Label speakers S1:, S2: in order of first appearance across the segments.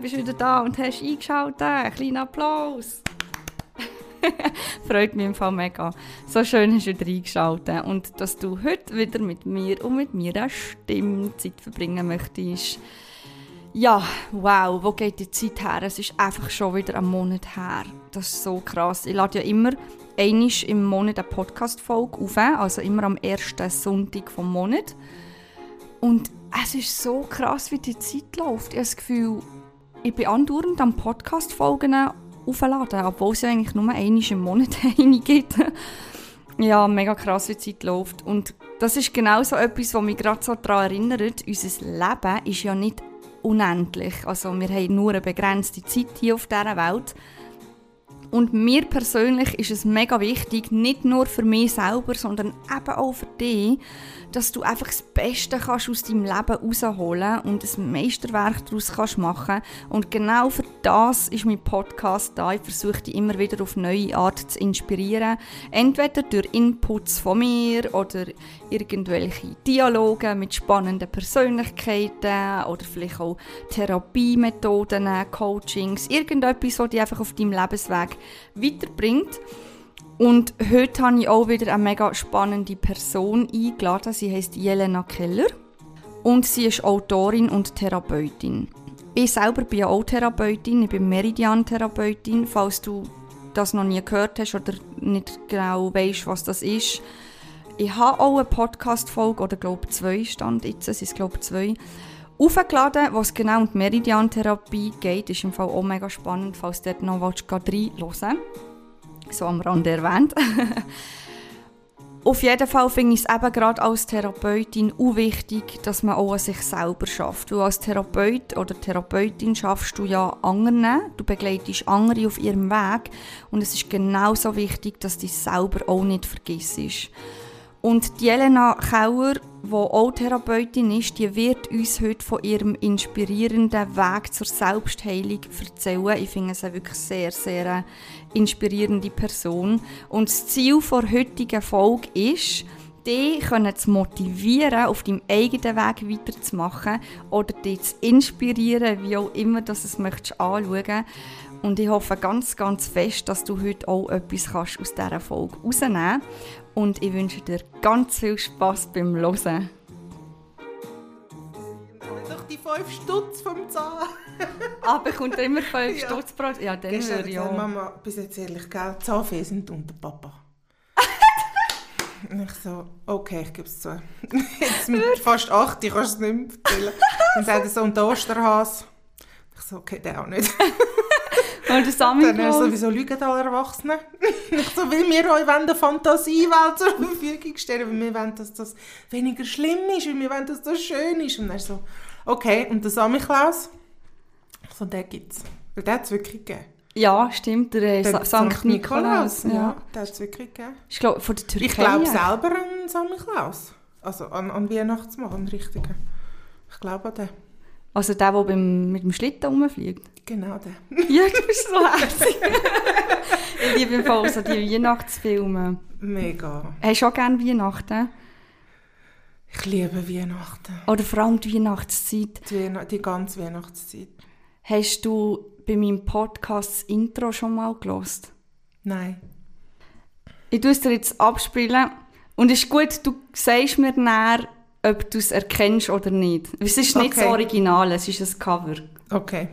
S1: bist wieder da und hast eingeschaltet. Ein kleiner Applaus. Freut mich im Fall mega. So schön hast du wieder eingeschaltet und dass du heute wieder mit mir und mit meiner Stimme Zeit verbringen möchtest. Ja, wow, wo geht die Zeit her? Es ist einfach schon wieder ein Monat her. Das ist so krass. Ich lade ja immer einmal im Monat eine Podcast-Folge auf, also immer am ersten Sonntag vom Monat. Und es ist so krass, wie die Zeit läuft. Ich habe das Gefühl, ich bin andauernd am Podcast-Folgen aufladen, obwohl es ja eigentlich nur einmal im Monat eine gibt. Ja, mega krass, wie die Zeit läuft. Und das ist genau so etwas, was mich gerade so daran erinnert. Unser Leben ist ja nicht unendlich. Also wir haben nur eine begrenzte Zeit hier auf dieser Welt. Und mir persönlich ist es mega wichtig, nicht nur für mich selber, sondern eben auch für dich, dass du einfach das Beste kannst aus deinem Leben rausholen und ein Meisterwerk daraus kannst machen. Und genau für das ist mein Podcast da. Ich versuche dich immer wieder auf neue Art zu inspirieren. Entweder durch Inputs von mir oder irgendwelche Dialoge mit spannenden Persönlichkeiten oder vielleicht auch Therapiemethoden, Coachings, irgendetwas, was dich einfach auf deinem Lebensweg weiterbringt. Und heute habe ich auch wieder eine mega spannende Person eingeladen. Sie heisst Jelena Keller und sie ist Autorin und Therapeutin. Ich selber bin auch Therapeutin, ich bin Meridian-Therapeutin. Falls du das noch nie gehört hast oder nicht genau weißt, was das ist. Ich habe auch eine Podcast-Folge, oder glaube 2 stand jetzt, es ist glaube 2, aufgeladen, was genau um die Meridian-Therapie geht. Ist im Fall auch mega spannend, falls du dort noch reinhören willst. So am Rande erwähnt. Auf jeden Fall finde ich es eben gerade als Therapeutin auch wichtig, dass man auch an sich selber schafft. Weil als Therapeut oder Therapeutin schaffst du ja anderen, du begleitest andere auf ihrem Weg und es ist genauso wichtig, dass du dich selber auch nicht vergisst. Und die Jelena Keller, die auch Therapeutin ist, die wird uns heute von ihrem inspirierenden Weg zur Selbstheilung erzählen. Ich finde es eine wirklich sehr, sehr inspirierende Person. Und das Ziel der heutigen Folge ist, dich zu motivieren, auf deinem eigenen Weg weiterzumachen oder dich zu inspirieren, wie auch immer du es möchtest anschauen. Und ich hoffe ganz, ganz fest, dass du heute auch etwas aus dieser Folge rausnehmen kannst. Und ich wünsche dir ganz viel Spass beim Hören.
S2: Doch die 5 Stutz vom Zahn.
S1: Bekommt er immer 5 Stutz pro... Ja, dann würde ich auch.
S2: Mama, bis jetzt ehrlich, gell? Zahnfee sind unter Papa. Und ich so, okay, ich gebe es zu. Jetzt mit fast 8, ich kann es nicht mehr erzählen. Dann sagt er so, und der Osterhase. Ich so, okay, der auch nicht.
S1: Und der Samichlaus?
S2: Dann sowieso lügen alle Erwachsenen. Ich so, weil wir euch eine Fantasiewelt zur Verfügung stellen, weil wir wollen, dass das weniger schlimm ist, weil wir wollen, dass das schön ist. Und dann so, okay, und der Samichlaus? Ich so, den gibt's. Weil den hat es wirklich gegeben.
S1: Ja, stimmt, der Sankt Nikolaus.
S2: Ja, den hat es wirklich gegeben.
S1: Ich glaube, von der Türkei.
S2: Ich glaube selber an Samichlaus. Also an Weihnachtsmann, an den richtigen. Ich glaube an den.
S1: Also der mit dem Schlitten rumfliegt?
S2: Genau, der.
S1: Ja, du bist so herzig. Ich liebe im Fall so die Weihnachtsfilme.
S2: Mega.
S1: Hast du auch gerne Weihnachten?
S2: Ich liebe Weihnachten.
S1: Oder vor allem die Weihnachtszeit?
S2: Die ganze Weihnachtszeit.
S1: Hast du bei meinem Podcast das Intro schon mal gehört?
S2: Nein.
S1: Ich tue es dir jetzt abspielen. Und es ist gut, du sagst mir nachher, ob du es erkennst oder nicht. Es ist nicht das Original, es ist ein Cover.
S2: Okay.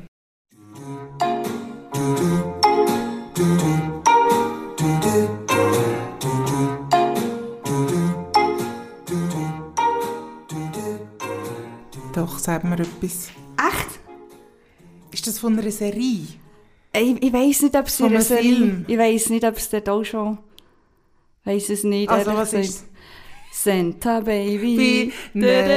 S2: Doch, sag mir etwas.
S1: Echt?
S2: Ist das von einer Serie?
S1: Ich weiss nicht, ob es
S2: von einer Serie...
S1: Ich weiss nicht, ob es dort auch schon... Ich weiss es nicht.
S2: Also, was ist
S1: Santa Baby.
S2: Ja.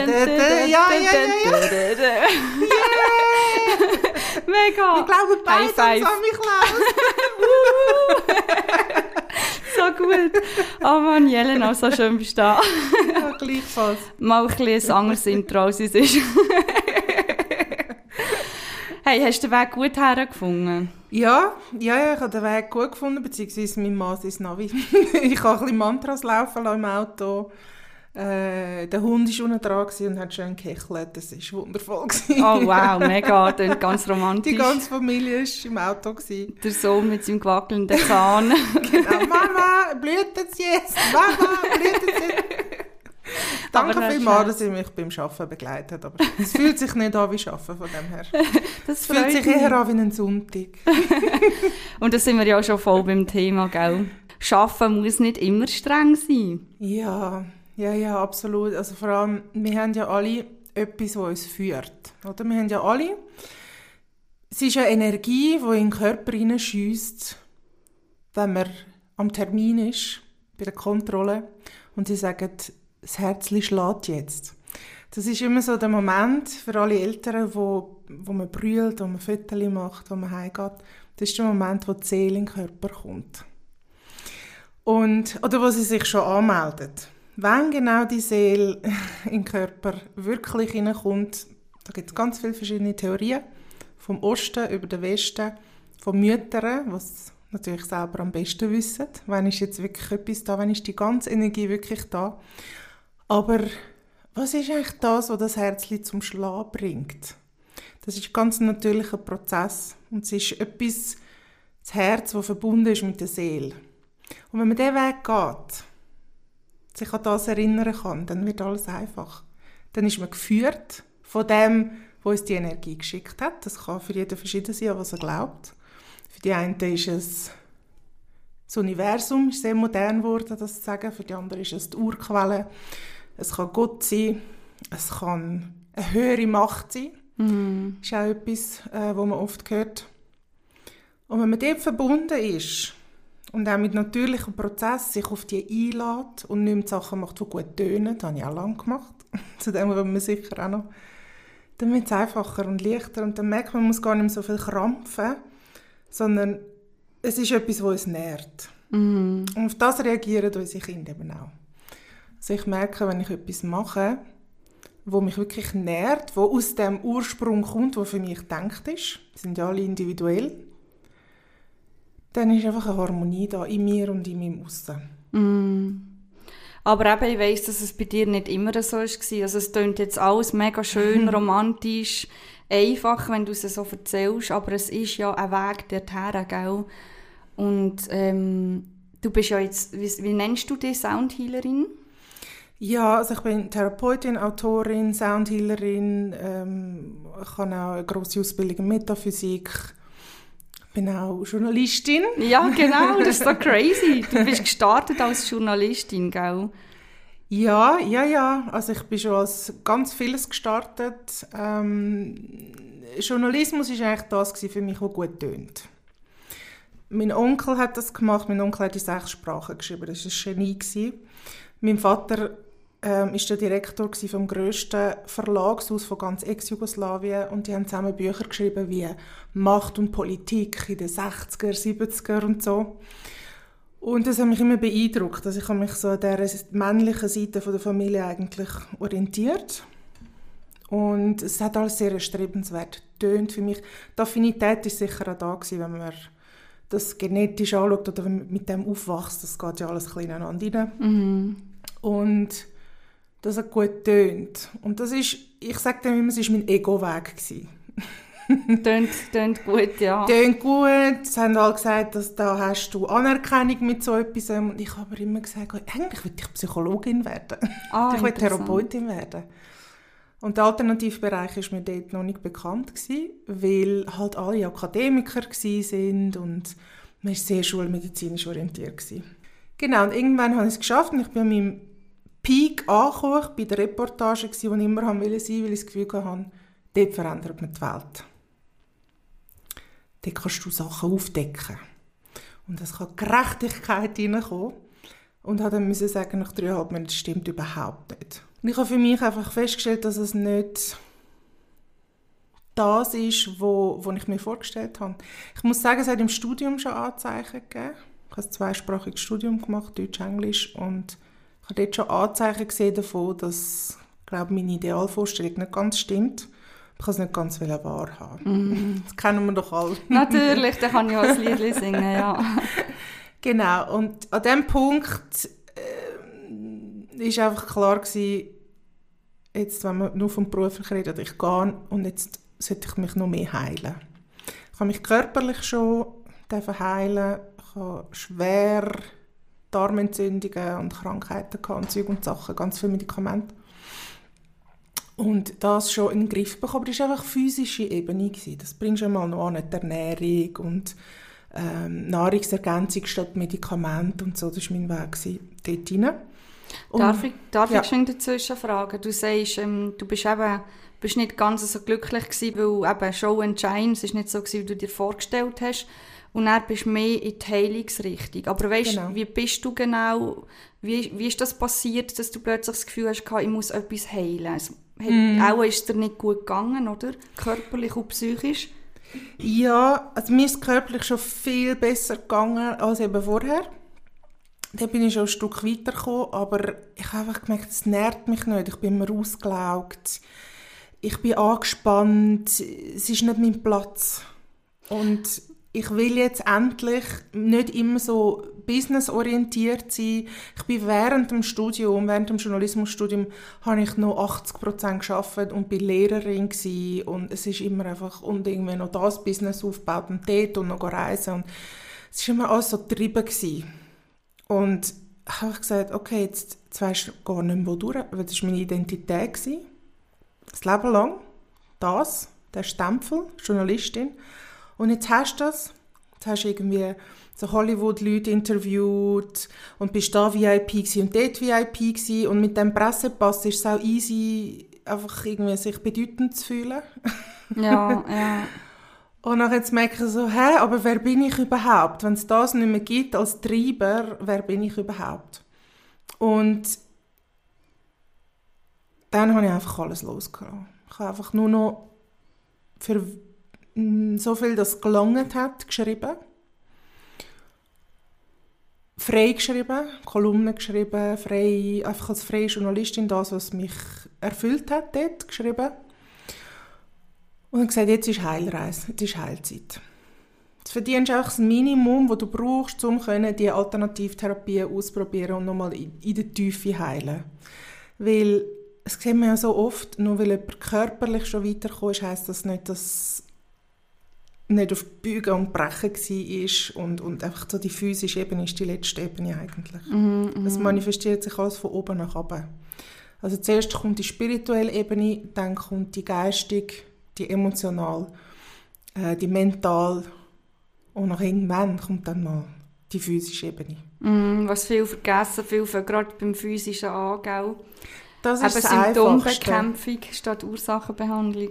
S1: Mega.
S2: Wir glauben beide an Samichlaus.
S1: So gut. Oh Mann, Jelena, so schön bist du da.
S2: Ja, gleichfalls.
S1: Mal ein bisschen ein anderes Intro, als es ist. Hey, hast du den Weg gut hergefunden?
S2: Ja, ich habe den Weg gut gefunden, beziehungsweise mein Mann ist Navi. Ich habe ein bisschen Mantras laufen lassen im Auto. Der Hund war unten dran und hat schön gekichelt. Das war wundervoll.
S1: Oh wow, mega, das ist ganz romantisch.
S2: Die ganze Familie war im Auto.
S1: Der Sohn mit seinem gewackelnden Zahn.
S2: Genau, Mama, blüht es jetzt? Mama, blüht es jetzt? Danke vielmals, dass ihr mich beim Arbeiten begleitet. Aber es fühlt sich nicht an wie Arbeiten von dem her. Es fühlt sich eher an wie ein Sonntag.
S1: Und da sind wir ja schon voll beim Thema, gell? Arbeiten muss nicht immer streng sein.
S2: Ja, absolut. Also vor allem, wir haben ja alle etwas, das uns führt. Oder? Wir haben ja alle... Es ist eine Energie, die in den Körper hineinschiesst, wenn man am Termin ist, bei der Kontrolle, und sie sagen, das Herzchen schlägt jetzt. Das ist immer so der Moment für alle Eltern, wo man brüllt, wo man Fotos macht, wo man heimgeht. Das ist der Moment, wo die Seele in den Körper kommt. Oder wo sie sich schon anmeldet. Wenn genau die Seele in den Körper wirklich hineinkommt, da gibt es ganz viele verschiedene Theorien, vom Osten über den Westen, von Müttern, die es natürlich selber am besten wissen, wann ist jetzt wirklich etwas da, wann ist die ganze Energie wirklich da. Aber was ist eigentlich das, was das Herzchen zum Schlagen bringt? Das ist ein ganz natürlicher Prozess und es ist etwas, das Herz, das verbunden ist mit der Seele. Und wenn man diesen Weg geht, sich an das erinnern kann, dann wird alles einfach. Dann ist man geführt von dem, der uns die Energie geschickt hat. Das kann für jeden verschieden sein, was er glaubt. Für die einen ist es das Universum, ist sehr modern geworden, das zu sagen. Für die anderen ist es die Urquelle. Es kann Gott sein, es kann eine höhere Macht sein. Das ist auch etwas, was man oft hört. Und wenn man dort verbunden ist und auch mit natürlichem Prozess sich auf die einlädt und nicht mehr die Sachen macht, die gut tönen, das habe ich auch lange gemacht, zu dem kommen wir sicher auch noch, dann wird es einfacher und leichter und dann merkt man, man muss gar nicht mehr so viel krampfen, sondern es ist etwas, was uns nährt. Und auf das reagieren unsere Kinder eben auch. Also ich merke, wenn ich etwas mache, wo mich wirklich nährt, wo aus dem Ursprung kommt, wo für mich gedacht ist, sind ja alle individuell, dann ist einfach eine Harmonie da in mir und in meinem Aussen.
S1: Aber eben, ich weiss, dass es bei dir nicht immer so war. Also es klingt jetzt alles mega schön, romantisch, einfach, wenn du es so erzählst, aber es ist ja ein Weg dorthin, gell? Und du bist ja jetzt, wie nennst du dich, Soundhealerin? Ja,
S2: also ich bin Therapeutin, Autorin, Soundhealerin, ich habe auch eine grosse Ausbildung in Metaphysik, bin auch Journalistin.
S1: Ja, genau, das ist so crazy. Du bist gestartet als Journalistin, gell?
S2: Ja. Also ich bin schon als ganz vieles gestartet. Journalismus war eigentlich das für mich, was gut tönt. Mein Onkel hat das gemacht. Mein Onkel hat in 6 Sprachen geschrieben. Das war ein Genie. Mein Vater war der Direktor vom grössten Verlagshaus von ganz Ex-Jugoslawien und die haben zusammen Bücher geschrieben wie «Macht und Politik» in den 60er, 70er und so. Und das hat mich immer beeindruckt. Also ich habe mich so an der männlichen Seite der Familie eigentlich orientiert. Und es hat alles sehr erstrebenswert getönt für mich. Die Affinität war sicher auch da gewesen, wenn man das genetisch anschaut oder wenn man mit dem aufwächst. Das geht ja alles ein bisschen ineinander rein. Und das hat gut getönt. Und das ist, ich sage dem immer, es war mein Ego-Weg.
S1: Tönt gut, ja.
S2: Tönt gut. Es haben alle gesagt, dass da hast du Anerkennung mit so etwas. Und ich habe aber immer gesagt, eigentlich will ich Psychologin werden. Ich will Therapeutin werden. Und der Alternativbereich war mir dort noch nicht bekannt gewesen, weil halt alle Akademiker waren und man war sehr schulmedizinisch orientiert gewesen. Genau, und irgendwann habe ich es geschafft und ich bin an meinem Peak angekommen. Ich war bei der Reportage, wo ich immer sein wollte, weil ich das Gefühl hatte, dort verändert man die Welt. Dort kannst du Sachen aufdecken. Und es kann Gerechtigkeit reinkommen. Und habe dann müssen sagen, nach 3,5 Monaten, das stimmt überhaupt nicht. Und ich habe für mich einfach festgestellt, dass es nicht das ist, was ich mir vorgestellt habe. Ich muss sagen, es hat im Studium schon Anzeichen gegeben. Ich habe ein 2-sprachiges Studium gemacht, Deutsch-Englisch, und ich habe dort schon Anzeichen gesehen davon, dass, glaube meine Idealvorstellung nicht ganz stimmt. Ich kann es nicht ganz wahrhaben. Das kennen wir doch alle.
S1: Natürlich, da kann ich auch ein Lied singen, ja.
S2: Genau, und an diesem Punkt ist einfach klar gewesen, jetzt, wenn wir nur vom Beruf reden, ich gehe und jetzt sollte ich mich noch mehr heilen. Ich habe mich körperlich schon heilen, ich habe schwer Darmentzündungen und Krankheiten gehabt, und Zeug und Sachen, ganz viele Medikamente. Und das schon in den Griff bekommen, aber das war einfach physische Ebene gewesen. Das bringst du mal noch an, die Ernährung und Nahrungsergänzung statt Medikamente und so, das war mein Weg dort hinein.
S1: Darf ich schon dazwischen fragen? Du sagst, du bist nicht ganz so glücklich gewesen, weil eben Show and Shine, es ist nicht so gewesen, wie du dir vorgestellt hast. Und dann bist du mehr in die Heilungsrichtung. Aber weißt du, wie bist du genau, wie ist das passiert, dass du plötzlich das Gefühl hast, ich muss etwas heilen? Also, auch ist es dir nicht gut gegangen, oder? Körperlich und psychisch?
S2: Ja, also mir ist es körperlich schon viel besser gegangen als eben vorher. Da bin ich schon ein Stück weitergekommen, aber ich habe einfach gemerkt, es nährt mich nicht. Ich bin immer ausgelaugt, ich bin angespannt, es ist nicht mein Platz. Und ich will jetzt endlich nicht immer so businessorientiert sein. Ich bin während dem Journalismusstudium, habe ich noch 80% gearbeitet und bin Lehrerin gewesen. Und es ist immer einfach, und irgendwie noch das Business aufgebaut und dort und noch reisen. Und es war immer alles so getrieben gewesen. Und ich habe gesagt, okay, jetzt weisst du gar nicht mehr, wo durch, weil das war meine Identität gewesen. Das Leben lang. Der Stempel, Journalistin. Und jetzt hast du das. Jetzt hast du irgendwie so Hollywood-Leute interviewt und bist da VIP gewesen und dort VIP gewesen. Und mit dem Pressepass ist es auch easy, einfach irgendwie sich bedeutend zu fühlen.
S1: Ja, ja.
S2: Und dann jetzt merke ich so, aber wer bin ich überhaupt? Wenn es das nicht mehr gibt als Treiber, wer bin ich überhaupt? Und dann habe ich einfach alles losgelassen. Ich habe einfach nur noch für so viel, das gelangt hat, geschrieben. Frei geschrieben, Kolumnen geschrieben, einfach als freie Journalistin das, was mich erfüllt hat, dort geschrieben. Und dann gesagt, jetzt ist Heilreise, jetzt ist Heilzeit. Jetzt verdienst du einfach das Minimum, das du brauchst, um diese Alternativtherapien auszuprobieren und nochmal in der Tiefe heilen. Weil, das sieht man ja so oft, nur weil jemand körperlich schon weitergekommen ist, heisst das nicht, dass nicht auf Bügen und Brechen war und einfach so die physische Ebene ist die letzte Ebene eigentlich. Es manifestiert sich alles von oben nach unten. Also zuerst kommt die spirituelle Ebene, dann kommt die geistige, die emotional, die mental und nach irgendwann kommt dann mal die physische Ebene.
S1: Was viel vergessen, gerade beim physischen Angehen.
S2: Das ist das Einfachste.
S1: Symptombekämpfung statt Ursachenbehandlung.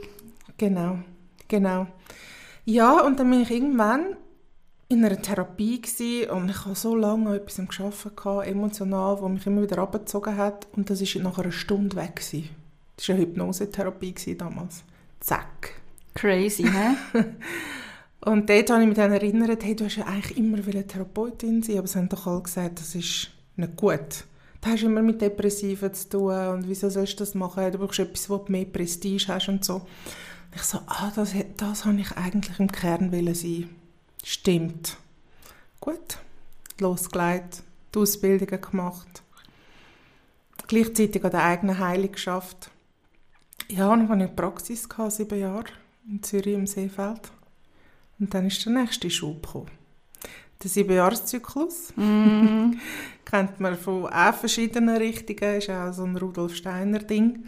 S2: Genau. Ja, und dann bin ich irgendwann in einer Therapie gewesen, und ich habe so lange an etwas gearbeitet, emotional, das mich immer wieder runtergezogen hat, und das war nach einer Stunde weg gewesen. Das war eine Hypnosetherapie damals. Zack.
S1: Crazy, hä?
S2: Und dort habe ich mich dann erinnert, hey, du hast ja eigentlich immer Therapeutin sein, aber sie haben doch alle gesagt, das ist nicht gut. Du hast immer mit Depressiven zu tun und wieso sollst du das machen? Du brauchst etwas, wo du mehr Prestige hast und so. Und ich so, das habe ich eigentlich im Kern sein. Stimmt. Gut. Losgelegt, die Ausbildungen gemacht. Gleichzeitig an der eigenen Heilung geschafft. Ja, dann hatte ich eine Praxis, 7 Jahre, in Zürich im Seefeld. Und dann ist der nächste Schub gekommen. Der 7-Jahres-Zyklus. Kennt man von auch verschiedenen Richtungen, ist auch so ein Rudolf Steiner Ding.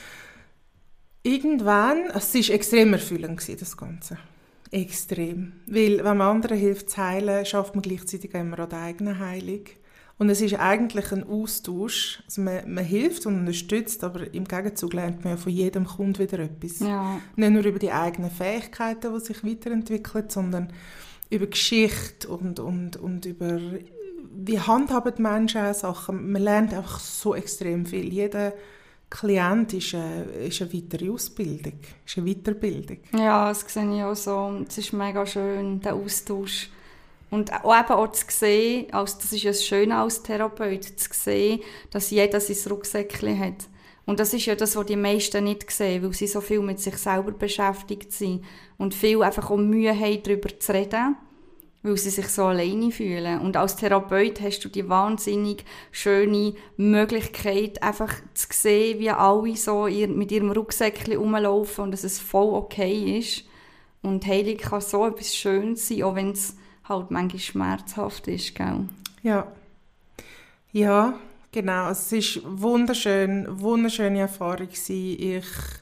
S2: Irgendwann, es war extrem erfüllend, das Ganze. Extrem. Weil, wenn man anderen hilft zu heilen, schafft man gleichzeitig immer an der eigenen Heilung. Und es ist eigentlich ein Austausch. Also man hilft und unterstützt, aber im Gegenzug lernt man ja von jedem Kunden wieder etwas. Ja. Nicht nur über die eigenen Fähigkeiten, die sich weiterentwickeln, sondern über Geschichte und über wie handhaben die Menschen auch Sachen. Man lernt einfach so extrem viel. Jeder Klient ist eine weitere Ausbildung, ist eine Weiterbildung. Ja,
S1: das sehe ich auch so. Es ist mega schön, der Austausch. Und auch zu sehen, also das ist ja das Schöne als Therapeut, zu sehen, dass jeder sein Rucksäckchen hat. Und das ist ja das, was die meisten nicht sehen, weil sie so viel mit sich selber beschäftigt sind und viel einfach auch Mühe haben, darüber zu reden. weil sie sich so alleine fühlen. Und als Therapeut hast du die wahnsinnig schöne Möglichkeit, einfach zu sehen, wie alle so mit ihrem Rucksäckchen rumlaufen und dass es voll okay ist. Und Heilung kann so etwas Schönes sein, auch wenn es halt manchmal schmerzhaft ist, gell?
S2: Ja. Ja, genau. Es war eine wunderschöne Erfahrung. Ich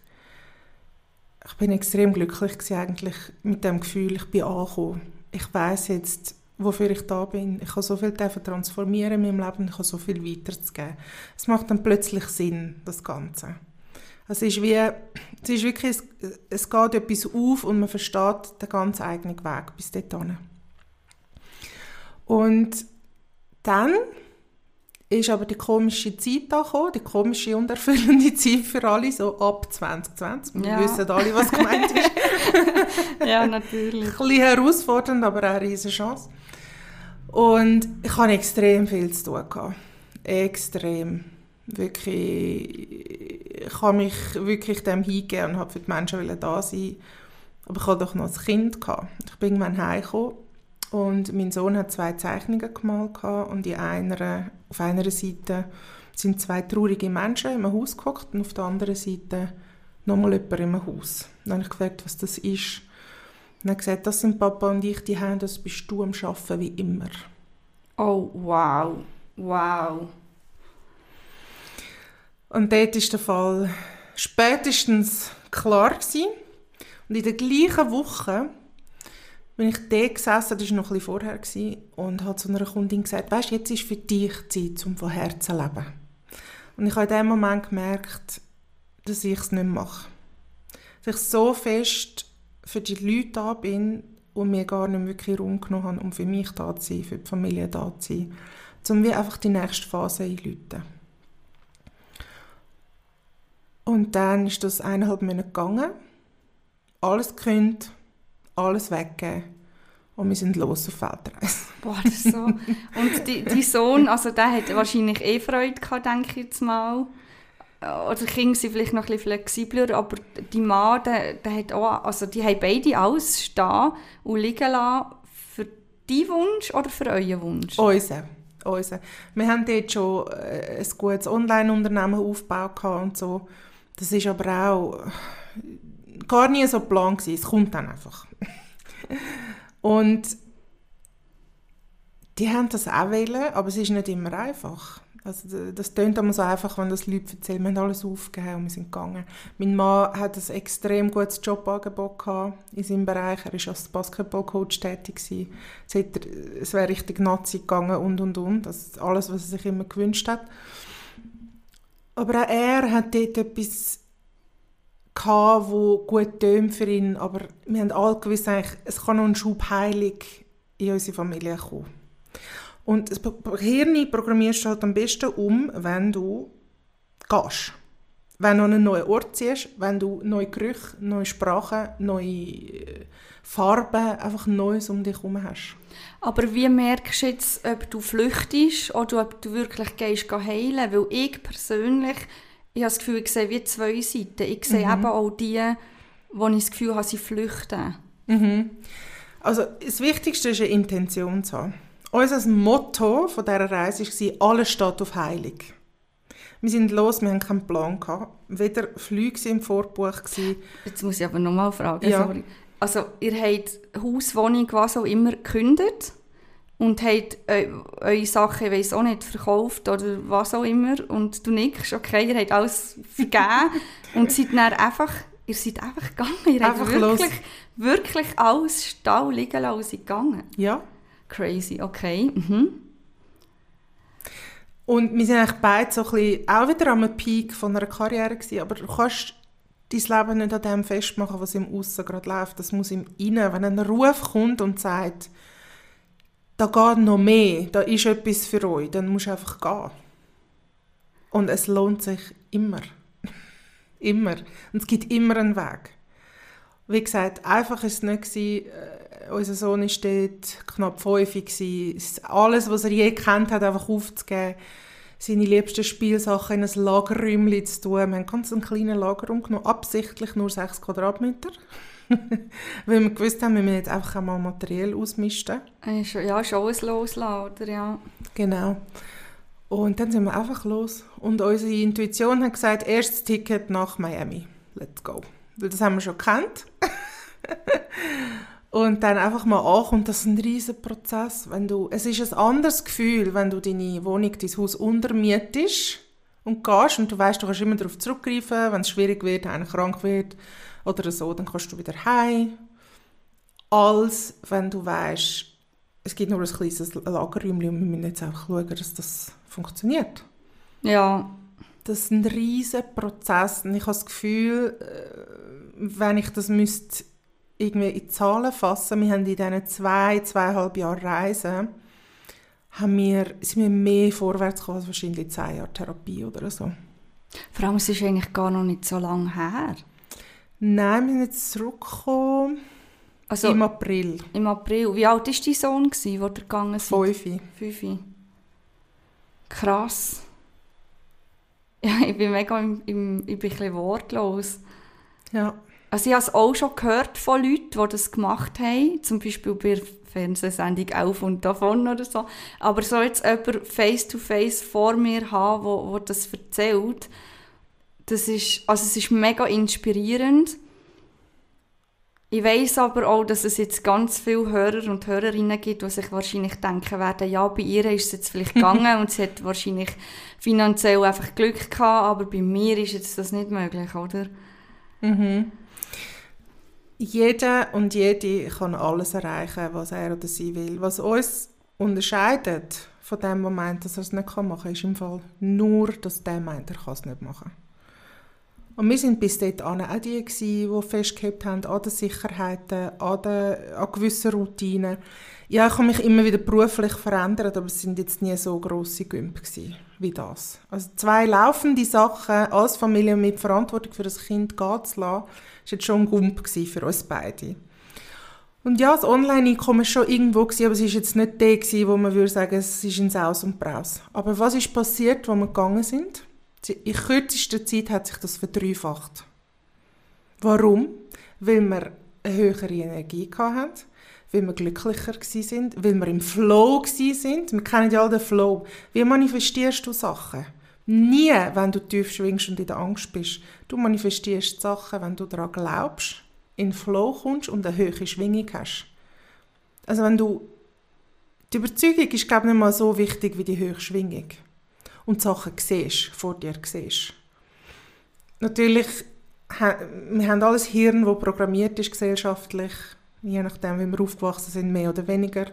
S2: bin extrem glücklich eigentlich mit dem Gefühl, ich bin angekommen. Ich weiss jetzt, wofür ich da bin. Ich habe so viel transformieren in meinem Leben, ich habe so viel weiterzugeben. Es macht dann plötzlich Sinn, das Ganze. Es ist wirklich, es geht etwas auf und man versteht den ganz eigenen Weg bis dorthin. Und dann ist aber die komische Zeit gekommen, die komische und erfüllende Zeit für alle, so ab 2020. Wir wissen alle, was gemeint ist.
S1: Ja, natürlich.
S2: Ein bisschen herausfordernd, aber auch eine riesige Chance. Und ich hatte extrem viel zu tun gehabt. Extrem. Wirklich, ich habe mich wirklich dem hingegeben und habe für die Menschen da sein. Aber ich hatte doch noch ein Kind gehabt. Ich bin irgendwann heimgekommen und mein Sohn hat 2 Zeichnungen gemalt gehabt und auf einer Seite sind 2 traurige Menschen in einem Haus gehockt und auf der anderen Seite nochmal jemand in einem Haus. Dann habe ich gefragt, was das ist. Und er hat gesagt, das sind Papa und ich, die haben, das bist du am Arbeiten wie immer.
S1: Oh, wow. Wow.
S2: Und dort war der Fall spätestens klar gewesen. Und in der gleichen Woche bin ich dort gesessen, das war noch ein bisschen vorher, und habe zu einer Kundin gesagt, weisst, jetzt ist für dich Zeit, um von Herzen zu leben. Und ich habe in dem Moment gemerkt, dass ich es nicht mache. Dass ich so fest für die Leute da bin und mir gar nicht wirklich Raum genommen habe, um für mich da zu sein, für die Familie da zu sein, um wie einfach die nächste Phase einzuläuten. Und dann ist das 1,5 Monate gegangen, alles gekündigt, alles weggegeben und wir sind los auf Feldreise.
S1: Boah, das ist so. Und dein Sohn, also der hat wahrscheinlich Freude gehabt, denke ich jetzt mal. Oder die Kinder sind vielleicht noch ein bisschen flexibler, aber die Mann, der hat auch, also die haben beide alles stehen und liegen lassen für deinen Wunsch oder für euren Wunsch?
S2: Unser. Wir haben dort schon ein gutes Online-Unternehmen aufgebaut und so. Das ist aber auch gar nie so geplant gewesen. Es kommt dann einfach. Und die haben das auch wollen, aber es ist nicht immer einfach. Also das klingt immer so einfach, wenn das Leute erzählen, wir haben alles aufgegeben und wir sind gegangen. Mein Mann hat ein extrem gutes Jobangebot gehabt in seinem Bereich. Er war als Basketballcoach tätig gewesen. Es wäre richtig Nazi gegangen und. Das ist alles, was er sich immer gewünscht hat. Aber auch er hat dort etwas gehabt, das gut tönt für ihn. Aber wir haben alle gewusst, es kann noch ein Schub Heilung in unsere Familie kommen. Und das Hirn programmierst du halt am besten wenn du gehst. Wenn du an einen neuen Ort ziehst, wenn du neue Gerüche, neue Sprachen, neue Farben, einfach Neues um dich herum hast.
S1: Aber wie merkst du jetzt, ob du flüchtest oder ob du wirklich gehst heilen? Weil ich persönlich, ich habe das Gefühl, ich sehe wie 2 Seiten. Ich sehe eben auch die, wo ich das Gefühl habe, sie flüchten.
S2: Mhm. Also das Wichtigste ist, eine Intention zu haben. Unser Motto von dieser Reise war, alles steht auf Heilung. Wir sind los, wir hatten keinen Plan gehabt. Weder Flüge im Vorbuch.
S1: Jetzt muss ich aber nochmal fragen.
S2: Ja.
S1: Sorry. Also, ihr habt Haus, Wohnung, was auch immer gekündigt und habt eure Sachen, ich weiss auch nicht, verkauft oder was auch immer. Und du nickst, okay, ihr habt alles vergeben und seid dann ihr seid einfach gegangen. Ihr habt wirklich alles stehen liegen lassen und seid gegangen.
S2: Ja.
S1: Crazy, okay. Mhm.
S2: Und wir sind eigentlich beide so ein bisschen auch wieder am Peak von einer Karriere gewesen, aber du kannst dein Leben nicht an dem festmachen, was im Aussen gerade läuft. Das muss im Innen, wenn ein Ruf kommt und sagt, da geht noch mehr, da ist etwas für euch, dann musst du einfach gehen. Und es lohnt sich immer. Immer. Und es gibt immer einen Weg. Wie gesagt, einfach war es nicht gewesen. Unser Sohn war dort knapp 5. Alles, was er je gekannt hat, einfach aufzugeben. Seine liebsten Spielsachen in ein Lagerräumchen zu tun. Wir haben ganz einen kleinen Lagerraum genommen, absichtlich nur 6 Quadratmeter. Weil wir gewusst haben, wir müssen jetzt einfach einmal materiell ausmisten.
S1: Ja, schon alles loslassen, oder? Ja.
S2: Genau. Und dann sind wir einfach los. Und unsere Intuition hat gesagt, erstes Ticket nach Miami. Let's go. Weil das haben wir schon gekannt. Und dann einfach mal ankommt, das ist ein riesen Prozess. Es ist ein anderes Gefühl, wenn du deine Wohnung, dein Haus untermietest und gehst und du weißt, du kannst immer darauf zurückgreifen, wenn es schwierig wird, einer krank wird oder so, dann kannst du wieder heim. Als wenn du weißt, es gibt nur ein kleines Lagerräumchen und wir müssen jetzt auch schauen, dass das funktioniert.
S1: Ja. Das
S2: ist ein riesen Prozess und ich habe das Gefühl, wenn ich das müsste irgendwie in Zahlen fassen, wir haben in diesen 2,5 Jahren Reisen, sind wir mehr vorwärts gekommen als wahrscheinlich 10 Jahre Therapie oder so.
S1: Vor allem, es ist eigentlich gar noch nicht so lange her.
S2: Nein, wir sind jetzt zurückgekommen im April.
S1: Im April. Wie alt war dein Sohn, als ihr gegangen seid? 5. Krass. Ja, ich bin mega ich bin ein bisschen wortlos.
S2: Ja.
S1: Also ich habe es auch schon gehört von Leuten, die das gemacht haben, zum Beispiel bei der Fernsehsendung «Auf und davon» oder so. Aber so jetzt jemand face-to-face vor mir haben, wo das erzählt, es ist mega inspirierend. Ich weiss aber auch, dass es jetzt ganz viele Hörer und Hörerinnen gibt, die sich wahrscheinlich denken werden, ja, bei ihr ist es jetzt vielleicht gegangen und sie hat wahrscheinlich finanziell einfach Glück gehabt, aber bei mir ist jetzt das nicht möglich, oder?
S2: Mhm. Jeder und jede kann alles erreichen, was er oder sie will. Was uns unterscheidet von dem Moment, dass er es nicht machen kann, ist im Fall nur, dass der meint, er kann es nicht machen. Und wir waren bis dahin auch die, die festgehalten haben an den Sicherheiten, an gewissen Routinen. Ja, ich habe mich immer wieder beruflich verändert, aber es waren jetzt nie so grosse Gümpe wie das. Also 2 laufende Sachen als Familie mit Verantwortung für das Kind gehen zu lassen, war jetzt schon ein Gump für uns beide. Und ja, das Online-Einkommen war schon irgendwo, aber es war jetzt nicht der, wo man würde sagen, es ist in Saus und Braus. Aber was ist passiert, als wir gegangen sind? In kürzester Zeit hat sich das verdreifacht. Warum? Weil wir eine höhere Energie hatten, weil wir glücklicher waren, weil wir im Flow waren. Wir kennen ja all den Flow. Wie manifestierst du Sachen? Nie, wenn du tief schwingst und in der Angst bist. Du manifestierst Sachen, wenn du daran glaubst, in den Flow kommst und eine hohe Schwingung hast. Also die Überzeugung ist, glaube ich, nicht mal so wichtig wie die hohe Schwingung. Und die Sachen vor dir siehst. Natürlich, wir haben alles Hirn, das programmiert ist gesellschaftlich, je nachdem, wie wir aufgewachsen sind, mehr oder weniger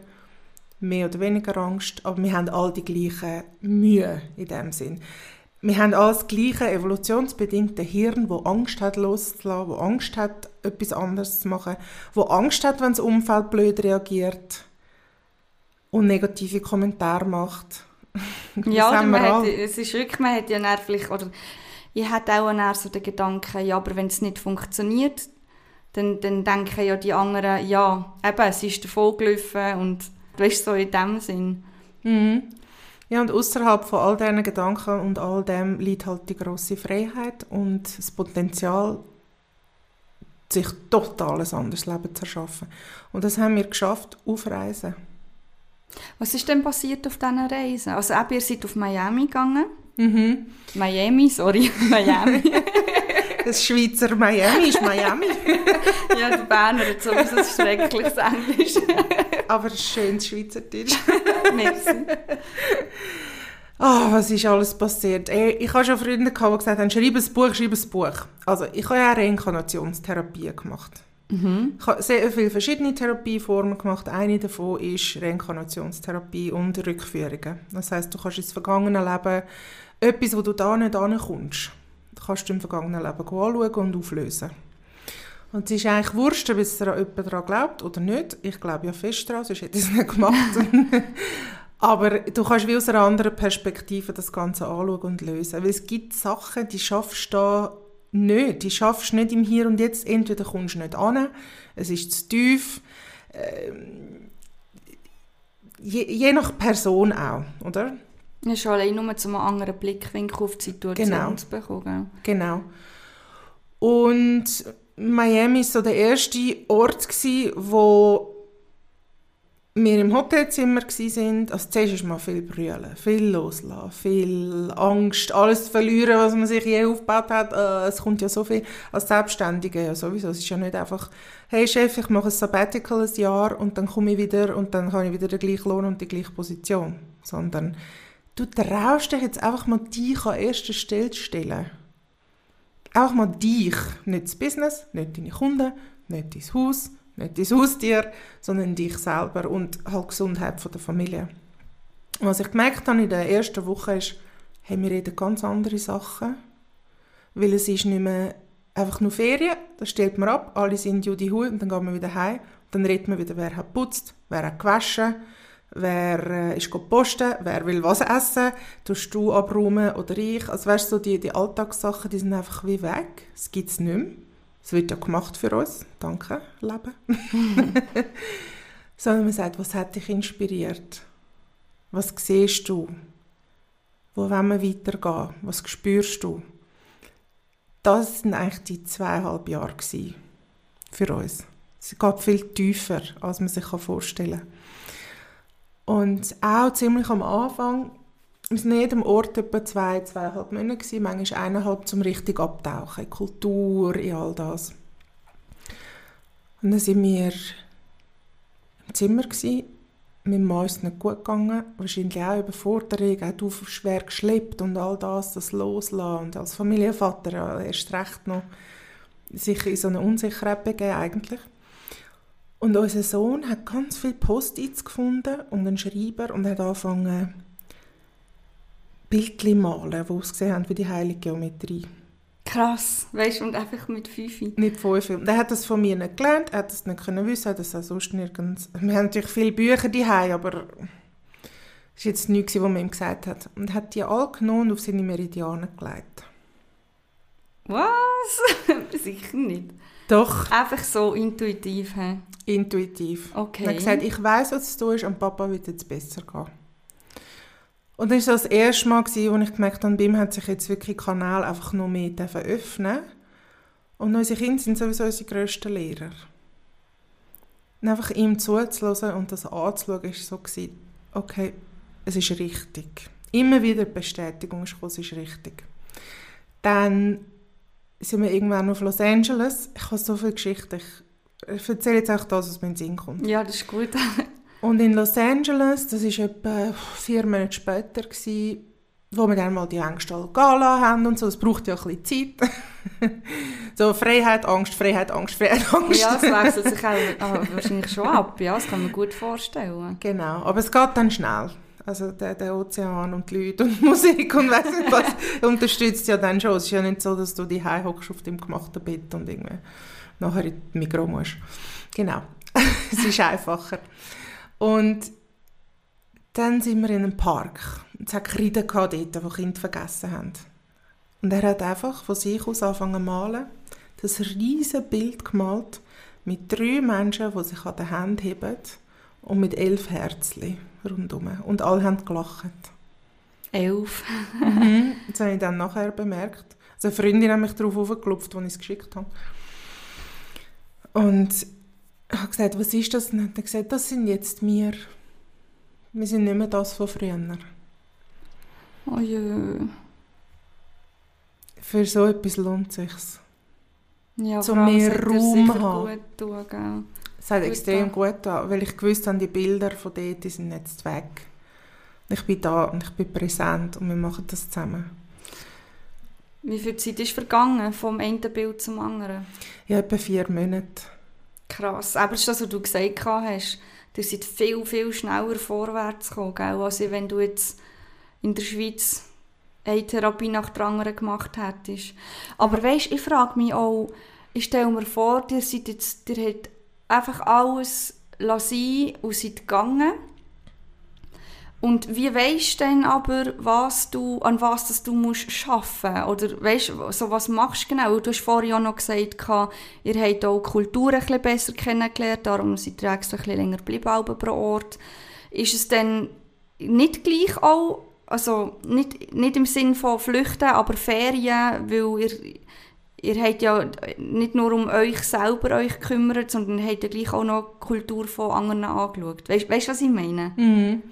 S2: Angst, aber wir haben all die gleichen Mühe in dem Sinn. Wir haben alles das gleiche evolutionsbedingte Hirn, das Angst hat loszulassen, das Angst hat, etwas anderes zu machen, das Angst hat, wenn das Umfeld blöd reagiert und negative Kommentare macht.
S1: Ja, es ist wirklich, man hat ja vielleicht, oder ich hatte auch so den Gedanken, ja, aber wenn es nicht funktioniert, dann denken ja die anderen, ja, eben, es ist davon gelaufen und du weißt, so in dem Sinn.
S2: Mhm. Ja, und außerhalb von all diesen Gedanken und all dem liegt halt die grosse Freiheit und das Potenzial, sich total ein anderes Leben zu erschaffen. Und das haben wir geschafft auf Reisen.
S1: Was ist denn passiert auf diesen Reisen? Also ihr seid auf Miami gegangen.
S2: Mhm.
S1: Miami.
S2: Das Schweizer Miami ist Miami.
S1: Ja, der Berner hat sowieso ein schreckliches Englisch.
S2: Aber ein schönes Schweizerdeutsch.
S1: Merci.
S2: Was ist alles passiert? Ich habe schon Freunde gehabt, die gesagt haben, schreib ein Buch. Also ich habe ja auch Reinkarnationstherapie gemacht.
S1: Mhm.
S2: Ich habe sehr viele verschiedene Therapieformen gemacht. Eine davon ist Reinkarnationstherapie und Rückführungen. Das heisst, du kannst ins vergangene Leben etwas, wo du da nicht hinkommst, kannst du im vergangenen Leben anschauen und auflösen. Und es ist eigentlich wurscht, ob es jemand daran glaubt oder nicht. Ich glaube ja fest daran, sonst hätte ich es nicht gemacht. Aber du kannst wie aus einer anderen Perspektive das Ganze anschauen und lösen. Weil es gibt Sachen, die schaffst du da nicht. Die schaffst du nicht im Hier und Jetzt. Entweder kommst du nicht an, es ist zu tief. Je nach Person auch, oder?
S1: Ja, schon allein nur um einen anderen Blickwinkel auf die Situation zu bekommen.
S2: Genau. Und Miami war so der erste Ort, wo wir im Hotelzimmer waren. Also zuerst ist mal viel brüllen, viel loslassen, viel Angst, alles zu verlieren, was man sich je aufgebaut hat. Es kommt ja so viel als Selbstständige ja sowieso. Es ist ja nicht einfach, hey Chef, ich mache ein Sabbatical ein Jahr und dann komme ich wieder und dann habe ich wieder den gleichen Lohn und die gleiche Position. Sondern du traust dich jetzt einfach mal, dich an erster Stelle zu stellen. Einfach mal dich, nicht das Business, nicht deine Kunden, nicht dein Haus, nicht dein Haustier, sondern dich selber und halt die Gesundheit der Familie. Und was ich gemerkt habe in der ersten Woche ist, hey, wir reden ganz andere Sachen, weil es ist nicht mehr einfach nur Ferien, das stellt man ab, alle sind Judy Hui und dann gehen wir wieder heim. Dann redet man wieder, wer hat geputzt, wer hat gewaschen, wer ist posten, wer will was essen, tust du abräumen oder ich. Also weißt du, so die Alltagssachen, die sind einfach wie weg, es gibt es nicht mehr. Es wird ja gemacht für uns. Danke, Leben. Sondern man sagt, was hat dich inspiriert? Was siehst du? Wo wollen wir weitergehen? Was spürst du? Das waren eigentlich die 2,5 Jahre für uns. Es geht viel tiefer, als man sich vorstellen kann. Und auch ziemlich am Anfang, wir waren an jedem Ort etwa 2,5 Monate, manchmal 1,5, zum richtig abtauchen, in Kultur, in all das. Und dann waren wir im Zimmer, mit dem Mann ist es nicht gut gegangen, wahrscheinlich auch Überforderung, auch du schwer geschleppt und all das Loslassen. Und als Familienvater ja, erst recht noch sich in so eine Unsicherheit begeben eigentlich. Und unser Sohn hat ganz viele Post-its gefunden und einen Schreiber und hat angefangen, Bildchen malen, die ausgesehen haben wie die heilige Geometrie.
S1: Krass, weißt du, und einfach mit 5.
S2: Mit 5. Und er hat das von mir nicht gelernt, er hat das nicht wissen, er hat das auch sonst nirgends. Wir haben natürlich viele Bücher daheim, aber das war jetzt nichts, was man ihm gesagt hat. Und er hat die alle genommen und auf seine Meridianen gelegt.
S1: Was? Sicher nicht.
S2: Doch.
S1: Einfach so intuitiv. He?
S2: Intuitiv.
S1: Okay.
S2: Er hat gesagt, ich weiss, was du tust und Papa wird jetzt besser gehen. Und das war so das erste Mal, wo ich gemerkt habe, bei ihm hat sich jetzt wirklich der Kanal einfach noch mehr öffnen. Und unsere Kinder sind sowieso unsere grössten Lehrer. Und einfach ihm zuzuhören und das anzuschauen, war so, okay, es ist richtig. Immer wieder die Bestätigung ist gekommen, es ist richtig. Dann sind wir irgendwann auf Los Angeles. Ich habe so viele Geschichten. Ich erzähle jetzt auch das, was mir in den Sinn kommt.
S1: Ja, das ist gut.
S2: Und in Los Angeles, das war etwa 4 Monate später, wo wir dann mal die Ängste alle gehen lassen haben und so. Es braucht ja ein bisschen Zeit. So Freiheit, Angst, Freiheit, Angst, Freiheit, Angst.
S1: Ja, es wechselt sich auch wahrscheinlich schon ab. Ja, das kann man gut vorstellen.
S2: Genau, aber es geht dann schnell. Also der Ozean und die Leute und die Musik und weiss nicht was unterstützt ja dann schon. Es ist ja nicht so, dass du die hockst auf dem gemachten Bett und irgendwie nachher in die Mikro musst. Genau, es ist einfacher. Und dann sind wir in einem Park. Es hat Kreide dort, die Kinder vergessen haben. Und er hat einfach von sich aus angefangen zu malen, das riesige Bild gemalt mit 3 Menschen, die sich an den Händen heben und mit 11 Herzchen rundherum. Und alle haben gelacht.
S1: 11?
S2: Das habe ich dann nachher bemerkt. Also eine Freundin hat mich darauf aufgeklopft, als ich es geschickt habe. Und ich habe gesagt, was ist das? Und er hat gesagt, das sind jetzt wir. Wir sind nicht mehr das von früher.
S1: Oh je.
S2: Für so etwas lohnt es sich.
S1: Ja,
S2: so mehr Raum haben.
S1: Gut tun, gell?
S2: Es hat extrem gut getan, weil ich gewusst habe, die Bilder von dort die sind jetzt weg. Ich bin da und ich bin präsent und wir machen das zusammen.
S1: Wie viel Zeit ist vergangen vom einen Bild zum anderen?
S2: Ja, etwa 4 Monate.
S1: Krass. Aber das ist das, was du gesagt hast. Du seid viel, viel schneller vorwärts gekommen, gell? Also wenn du jetzt in der Schweiz eine Therapie nach der anderen gemacht hättest. Aber weisst, ich frage mich auch, ich stelle mir vor, ihr habt einfach alles sein und seid gegangen. Und wie weisst du denn aber, an was du arbeiten musst? Oder weisst, so was machst du genau? Du hast vorhin auch noch gesagt, ihr habt auch die Kultur ein bisschen besser kennengelernt, darum seid ihr extra ein bisschen länger geblieben pro Ort. Ist es denn nicht gleich auch, also nicht im Sinn von Flüchten, aber Ferien, weil ihr habt ja nicht nur um euch selber euch gekümmert, sondern ihr habt ja gleich auch noch die Kultur von anderen angeschaut. Weißt du, was ich meine?
S2: Mhm.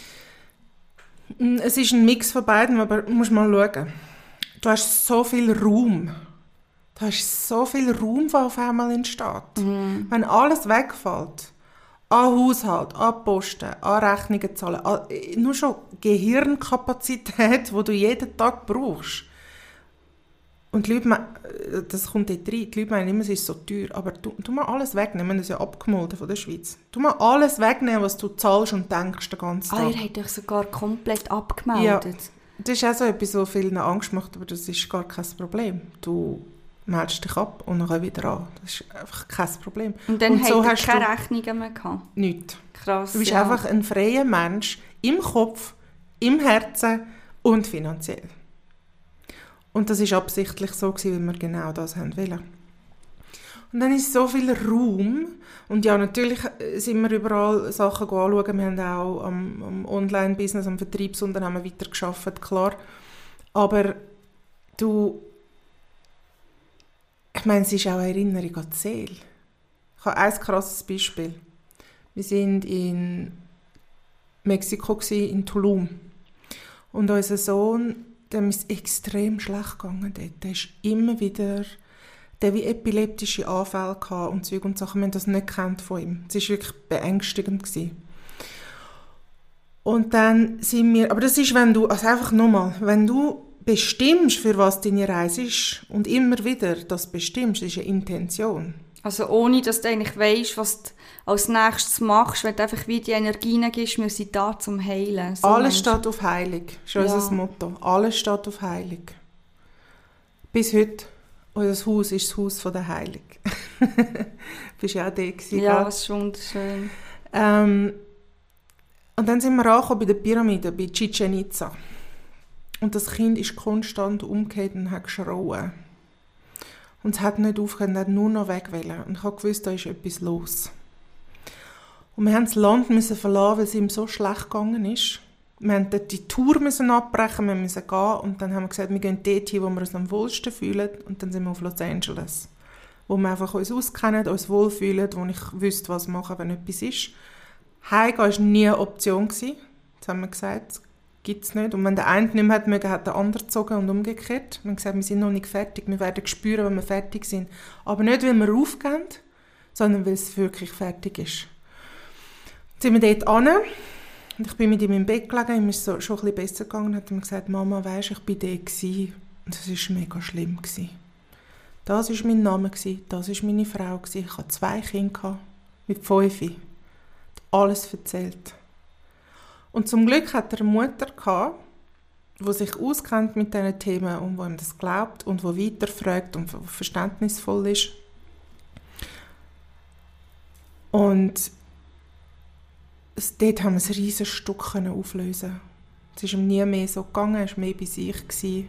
S2: Es ist ein Mix von beiden, aber du musst mal schauen. Du hast so viel Raum. Du hast so viel Raum, der auf einmal entsteht. Wenn alles wegfällt, an Haushalt, an Posten, an Rechnungen zahlen, nur schon Gehirnkapazität, die du jeden Tag brauchst. Und die Leute, das kommt dort rein, die Leute meinen immer, es ist so teuer, aber tu mal alles wegnehmen, wir haben das ja abgemolden von der Schweiz. Tu mal alles wegnehmen, was du zahlst und denkst den ganzen Tag.
S1: Ihr habt euch sogar komplett abgemeldet.
S2: Ja, das ist auch so etwas, was vielen Angst macht, aber das ist gar kein Problem. Du meldest dich ab und dann wieder an. Das ist einfach kein Problem.
S1: Und dann
S2: so
S1: hast du keine Rechnungen mehr gehabt?
S2: Nichts.
S1: Krass,
S2: Du bist
S1: ja.
S2: einfach ein freier Mensch, im Kopf, im Herzen und finanziell. Und das war absichtlich so, weil wir genau das wollten. Und dann ist so viel Raum. Und ja, natürlich sind wir überall Sachen anschauen. Wir haben auch am Online-Business, am Vertriebsunternehmen weitergearbeitet, klar. Aber ich meine, es ist auch eine Erinnerung an die Seele. Ich habe ein krasses Beispiel. Wir waren in Mexiko, in Tulum. Und unser Sohn, dem ist extrem schlecht gegangen dort. Der ist immer wieder, der wie epileptische Anfälle gehabt und Zeug und Sachen. Wir haben das nicht gekannt von ihm. Es war wirklich beängstigend gewesen. Und dann sind wir, aber das ist, wenn du, also einfach nochmal, wenn du bestimmst, für was deine Reise ist und immer wieder das bestimmst, das ist eine Intention.
S1: Also ohne, dass du eigentlich weisst, was du als nächstes machst, wenn du einfach wie die Energien gibst, wir sind da zum Heilen. So
S2: Alles steht auf Heilung, ist unser Motto. Alles steht auf Heilung. Bis heute, unser Haus ist das Haus der Heilung. Bist ja auch da gewesen,
S1: ja, das ist wunderschön.
S2: Und dann sind wir angekommen bei der Pyramide, bei Chichen Itza. Und das Kind ist konstant umgekehrt und hat geschrauen. Und es hat nicht aufgehört, es hat nur noch weg wollen. Und ich habe gewusst, da ist etwas los. Und wir mussten das Land verlassen, weil es ihm so schlecht gegangen ist. Wir mussten dort die Tour abbrechen, wir mussten gehen. Und dann haben wir gesagt, wir gehen dort hin, wo wir uns am wohlsten fühlen. Und dann sind wir auf Los Angeles. Wo wir einfach uns auskennen, uns wohlfühlen, wo ich wüsste, was machen, wenn etwas ist. Heimgehen war nie eine Option. Das haben wir gesagt. Gibt es nicht. Und wenn der eine nicht mehr mögen, hat der andere gezogen und umgekehrt. Wir haben gesagt, wir sind noch nicht fertig. Wir werden spüren, wenn wir fertig sind. Aber nicht, weil wir aufgehen, sondern weil es wirklich fertig ist. Jetzt sind wir dort hin. Und ich bin mit ihm im Bett gelegen. Ihm ist es schon ein bisschen besser gegangen. Und hat mir gesagt, Mama, weisst, ich war dort gewesen. Und es war mega schlimm gewesen. Das war mein Name, das war meine Frau. Ich hatte 2 Kinder mit 5. Ich habe alles erzählt. Und zum Glück hat er eine Mutter gehabt, die sich auskennt mit diesen Themen und die ihm das glaubt und die weiterfragt und verständnisvoll ist. Und dort haben wir ein riesiges Stück auflösen. Es ist ihm nie mehr so gegangen, er war mehr bei sich gewesen.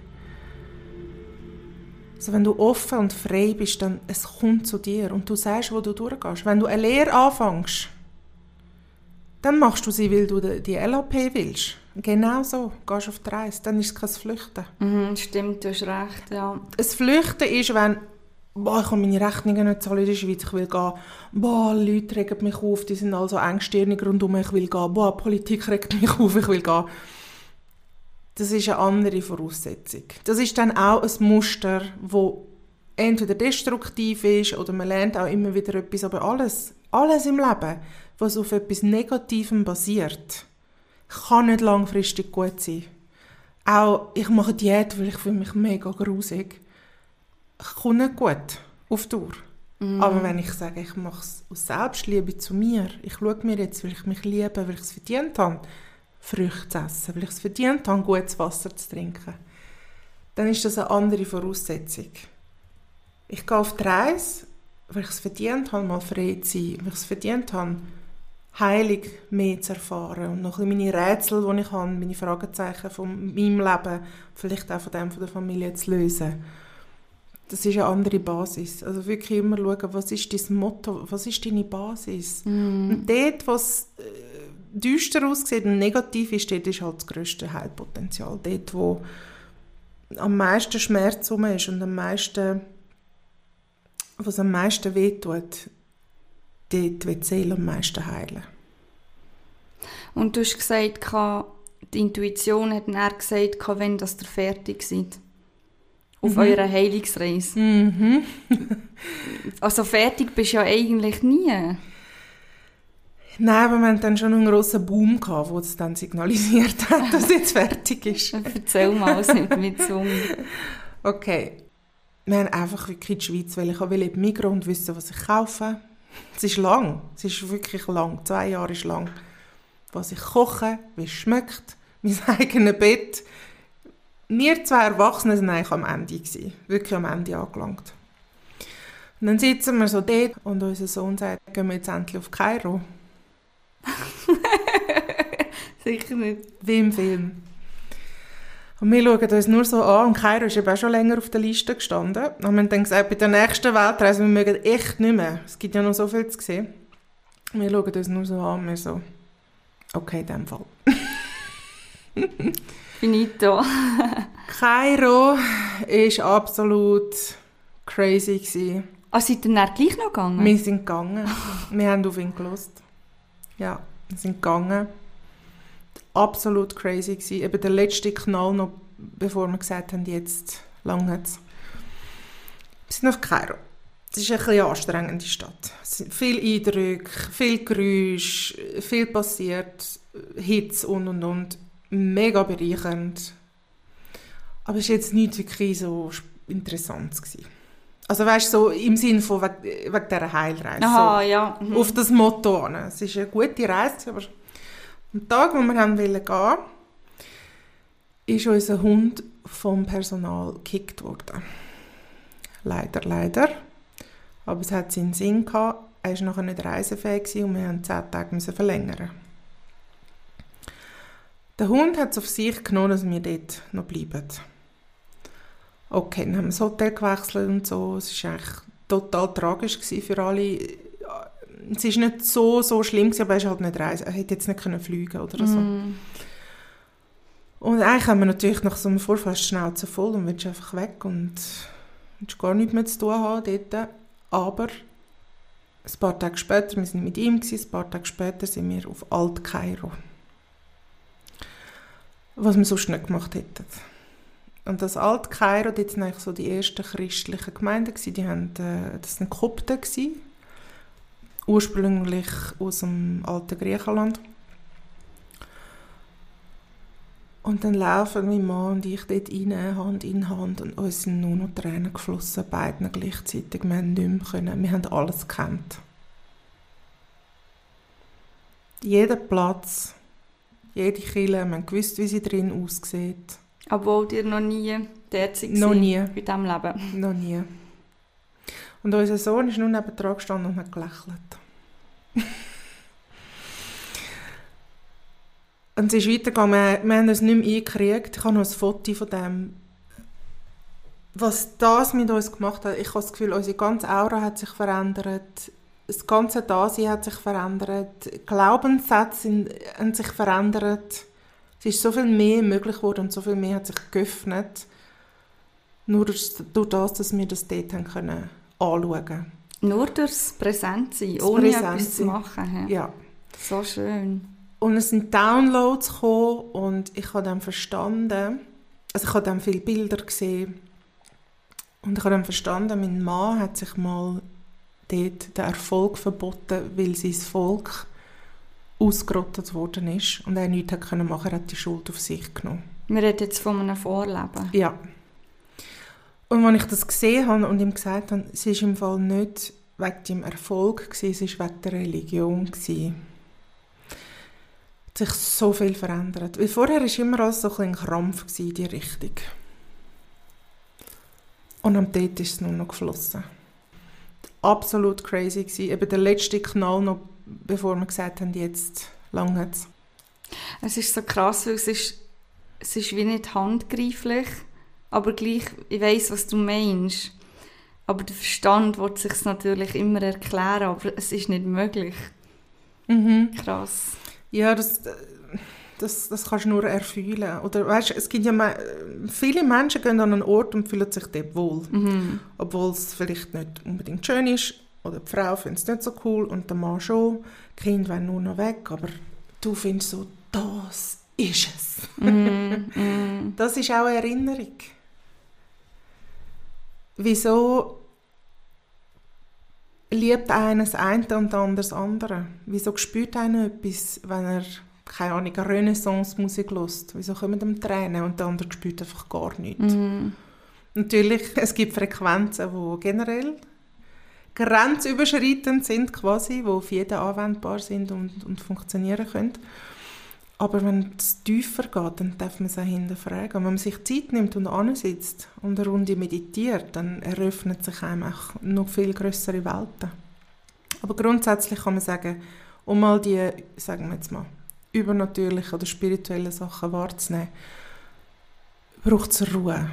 S2: Also wenn du offen und frei bist, dann es kommt zu dir und du sagst, wo du durchgehst. Wenn du eine Lehre anfängst, dann machst du sie, weil du die LAP willst. Genau so, gehst auf die Reise, dann ist es kein Flüchten.
S1: Stimmt, du hast recht, ja.
S2: Das Flüchten ist, wenn ich kann meine Rechnungen nicht zahlen in der Schweiz, ich will gehen. Leute regen mich auf, die sind also engstirnig rundum, ich will gehen. Politik regt mich auf, ich will gehen. Das ist eine andere Voraussetzung. Das ist dann auch ein Muster, das entweder destruktiv ist oder man lernt auch immer wieder etwas, aber alles im Leben, was auf etwas Negativem basiert, kann nicht langfristig gut sein. Auch ich mache Diät, weil ich fühle mich mega grusig. Kommt nicht gut auf Dauer. Aber wenn ich sage, ich mache es aus Selbstliebe zu mir, ich schaue mir jetzt, weil ich mich liebe, weil ich es verdient habe, Früchte zu essen, weil ich es verdient habe, gutes Wasser zu trinken, dann ist das eine andere Voraussetzung. Ich gehe auf die Reise, weil ich es verdient habe, mal frei zu sein, weil ich es verdient habe, heilig mehr zu erfahren und noch ein bisschen meine Rätsel, die ich habe, meine Fragezeichen von meinem Leben, vielleicht auch von dem von der Familie zu lösen. Das ist eine andere Basis. Also wirklich immer schauen, was ist dein Motto, was ist deine Basis. Und dort, was düster aussieht und negativ ist, dort ist halt das grösste Heilpotenzial. Dort, wo am meisten Schmerz rum ist und am meisten was am meisten wehtut, dort wird die Seele am meisten heilen.
S1: Und du hast gesagt, die Intuition hat dann gesagt, wenn ihr fertig seid. Auf eurer Heilungsreise.
S2: Mhm.
S1: Also fertig bist du ja eigentlich nie.
S2: Nein, aber wir hatten dann schon einen grossen Boom gehabt, der es dann signalisiert hat, dass es jetzt fertig ist.
S1: Erzähl mal, was nicht mit so.
S2: Okay. Wir haben einfach wirklich die Schweiz, weil ich wollte in die Migros und wissen, was ich kaufe. Es ist lang. Es ist wirklich lang. 2 Jahre ist lang. Was ich koche, wie es schmeckt, mein eigenes Bett. Wir 2 Erwachsene waren eigentlich am Ende. Wirklich am Ende angelangt. Und dann sitzen wir so dort und unser Sohn sagt, gehen wir jetzt endlich auf Kairo.
S1: Sicher nicht.
S2: Wie im Film. Und wir schauen uns nur so an, und Kairo ist eben auch schon länger auf der Liste gestanden. Und wir haben dann gesagt, bei der nächsten Weltreise, wir mögen echt nicht mehr. Es gibt ja noch so viel zu sehen. Wir schauen uns nur so an und wir so, okay, in dem Fall.
S1: Finito.
S2: Kairo war absolut crazy gewesen.
S1: Seid ihr dann gleich noch gegangen?
S2: Wir sind gegangen. Wir haben auf ihn gehört. Ja, wir sind gegangen. Absolut crazy gewesen. Eben der letzte Knall noch, bevor wir gesagt haben, jetzt langt's. Wir sind auf Kairo. Es ist eine bisschen anstrengende Stadt. Es sind viele Eindrücke, viel Geräusch, viel passiert, Hitze und. Mega bereichernd. Aber es war jetzt nicht wirklich so interessant gewesen. Also weißt du, so im Sinne von wegen dieser Heilreise.
S1: Aha,
S2: so,
S1: ja. Mhm.
S2: Auf das Motto hin. Es war eine gute Reise, aber am Tag, wo wir gehen wollten, ist unser Hund vom Personal gekickt worden. Leider. Aber es hat seinen Sinn gehabt. Er war nachher nicht reisefähig und wir mussten 10 Tage verlängern. Der Hund hat es auf sich genommen, dass wir dort noch bleiben. Okay, dann haben wir das Hotel gewechselt und so. Es war eigentlich total tragisch für alle. Es war nicht so schlimm, aber er halt nicht reisen. Er hätte jetzt nicht fliegen oder so. Und eigentlich haben wir natürlich nach so einem Vorfall die Schnauze voll und willst einfach weg und willst gar nichts mehr zu tun haben dort. Aber ein paar Tage später, wir waren mit ihm, ein paar Tage später sind wir auf Alt-Kairo. Was wir sonst nicht gemacht hätten. Und das Alt-Kairo, dort waren eigentlich so die ersten christlichen Gemeinden. Die haben, das waren Kopten, ursprünglich aus dem alten Griechenland. Und dann laufen mein Mann und ich dort rein, Hand in Hand, und uns sind nur noch Tränen geflossen, beiden gleichzeitig. Wir haben nicht mehr können. Wir haben alles gekannt. Jeder Platz, jede Kirche, wir haben gewusst, wie sie drin aussieht.
S1: Obwohl ihr noch nie dort seid?
S2: Noch nie.
S1: In diesem Leben?
S2: Noch nie. Und unser Sohn ist nur nebendran gestanden und hat gelächelt. Und es ist weitergegangen. Wir haben es nicht mehr eingekriegt. Ich habe noch ein Foto von dem. Was das mit uns gemacht hat, ich habe das Gefühl, unsere ganze Aura hat sich verändert. Das ganze Dasein hat sich verändert. Glaubenssätze haben sich verändert. Es ist so viel mehr möglich geworden und so viel mehr hat sich geöffnet. Nur durch das, dass wir das dort haben können anschauen.
S1: Nur durchs Präsentsein, ohne etwas zu machen.
S2: Ja.
S1: So schön.
S2: Und es sind Downloads gekommen und ich habe dann verstanden, also ich habe dann viele Bilder gesehen und ich habe dann verstanden, mein Mann hat sich mal dort den Erfolg verboten, weil sein Volk ausgerottet worden ist und er nichts machen konnte, er hat die Schuld auf sich genommen.
S1: Wir reden jetzt von einem Vorleben.
S2: Ja. Und als ich das gesehen habe und ihm gesagt habe, es war im Fall nicht wegen dem Erfolg, es war wegen der Religion. Es hat sich so viel verändert. Weil vorher war immer alles so ein Krampf in die Richtung. Und am dort ist es nur noch geflossen. Absolut crazy gewesen. Eben der letzte Knall noch, bevor wir gesagt haben, jetzt langt's.
S1: Es ist so krass, weil es ist wie nicht handgreiflich, aber gleich, ich weiss, was du meinst. Aber der Verstand will sich natürlich immer erklären, aber es ist nicht möglich.
S2: Mhm.
S1: Krass.
S2: Ja, das kannst du nur erfühlen. Oder weißt, es gibt ja viele Menschen gehen an einen Ort und fühlen sich dort wohl. Obwohl es vielleicht nicht unbedingt schön ist. Oder die Frau findet es nicht so cool und der Mann schon. Die Kinder wollen nur noch weg. Aber du findest so, das ist es. Das ist auch eine Erinnerung. Wieso liebt einer das eine und der andere das andere? Wieso spürt einer etwas, wenn er, keine Ahnung, Renaissance-Musik hört? Wieso kommen ihm Tränen und der andere spürt einfach gar nichts? Natürlich, es gibt Frequenzen, die generell grenzüberschreitend sind, quasi, die auf jeden anwendbar sind und funktionieren können. Aber wenn es tiefer geht, dann darf man es auch hinterfragen. Und wenn man sich Zeit nimmt und ansitzt und eine Runde meditiert, dann eröffnet sich einem auch noch viel grössere Welten. Aber grundsätzlich kann man sagen, um mal die, sagen wir jetzt mal, übernatürlichen oder spirituellen Sachen wahrzunehmen, braucht es Ruhe.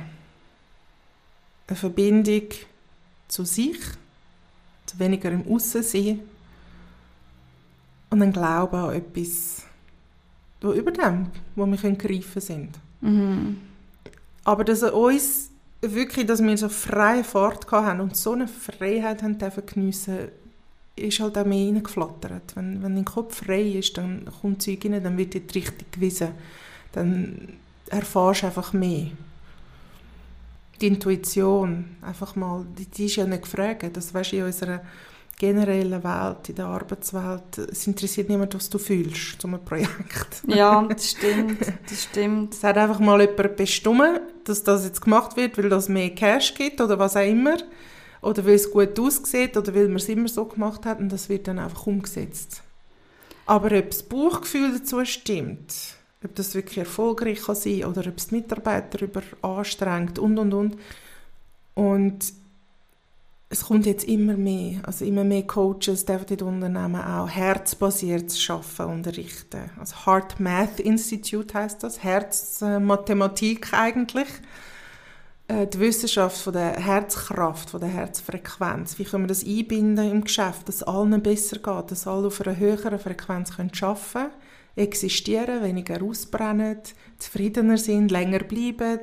S2: Eine Verbindung zu sich, zu weniger im Aussensein und ein Glauben an etwas, wo über dem, wo wir greifen sind. Aber dass uns wirklich, dass wir so freie Fahrt hatten und so eine Freiheit haben dürfen geniessen, ist halt auch mehr reingeflattert. Wenn dein Kopf frei ist, dann kommt Zeug rein, dann wird dir die Richtung gewiesen. Dann erfährst du einfach mehr. Die Intuition, einfach mal, die ist ja nicht gefragt. Das weisst du, in unserer generellen Welt, in der Arbeitswelt, es interessiert niemand, was du fühlst, zu einem Projekt.
S1: Ja, das stimmt.
S2: Es hat einfach mal jemand bestimmt, dass das jetzt gemacht wird, weil das mehr Cash gibt oder was auch immer. Oder weil es gut aussieht oder weil man es immer so gemacht hat und das wird dann einfach umgesetzt. Aber ob das Bauchgefühl dazu stimmt, ob das wirklich erfolgreich kann sein oder ob es die Mitarbeiter überanstrengt und. Und es kommt jetzt immer mehr, also immer mehr Coaches dürfen in den Unternehmen auch herzbasiertes Arbeiten unterrichten. Also Heart Math Institute heisst das, Herzmathematik eigentlich. Die Wissenschaft von der Herzkraft, von der Herzfrequenz. Wie können wir das einbinden im Geschäft, dass es allen besser geht, dass alle auf einer höheren Frequenz arbeiten können, existieren, weniger ausbrennen, zufriedener sind, länger bleiben.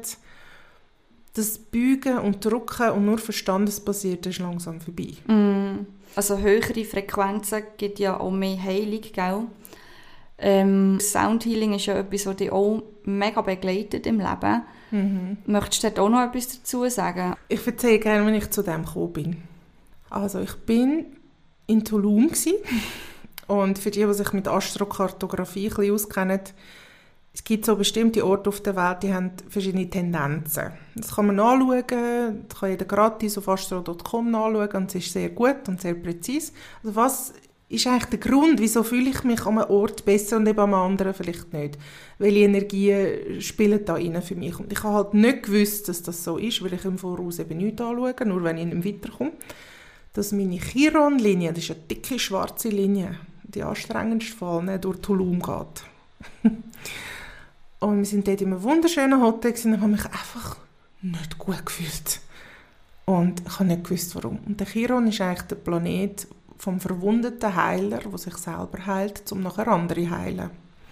S2: Das Beugen und Drücken und nur verstandesbasiert ist langsam vorbei.
S1: Also höhere Frequenzen gibt ja auch mehr Heilung, gell? Soundhealing ist ja etwas, das dich auch mega begleitet im Leben. Möchtest du dort auch noch etwas dazu sagen?
S2: Ich erzähle gerne, wenn ich zu dem gekommen bin. Also ich bin in Tulum und für die sich mit Astrokartografie ein bisschen auskennen, es gibt so bestimmte Orte auf der Welt, die haben verschiedene Tendenzen. Das kann man anschauen, das kann jeder gratis auf astro.com anschauen und es ist sehr gut und sehr präzise. Also was ist eigentlich der Grund, wieso fühle ich mich an einem Ort besser und eben am anderen vielleicht nicht? Welche Energien spielen da rein für mich? Und ich habe halt nicht gewusst, dass das so ist, weil ich im Voraus eben nichts anschaue, nur wenn ich nicht weiterkomme. Dass meine Chiron-Linie, das ist eine dicke schwarze Linie, die anstrengendste Fall durch Tulum geht. Und wir sind dort in einem wunderschönen Hotel und ich habe mich einfach nicht gut gefühlt. Und ich habe nicht gewusst, warum. Und der Chiron ist eigentlich der Planet vom verwundeten Heiler, der sich selber heilt, um nachher andere heilen.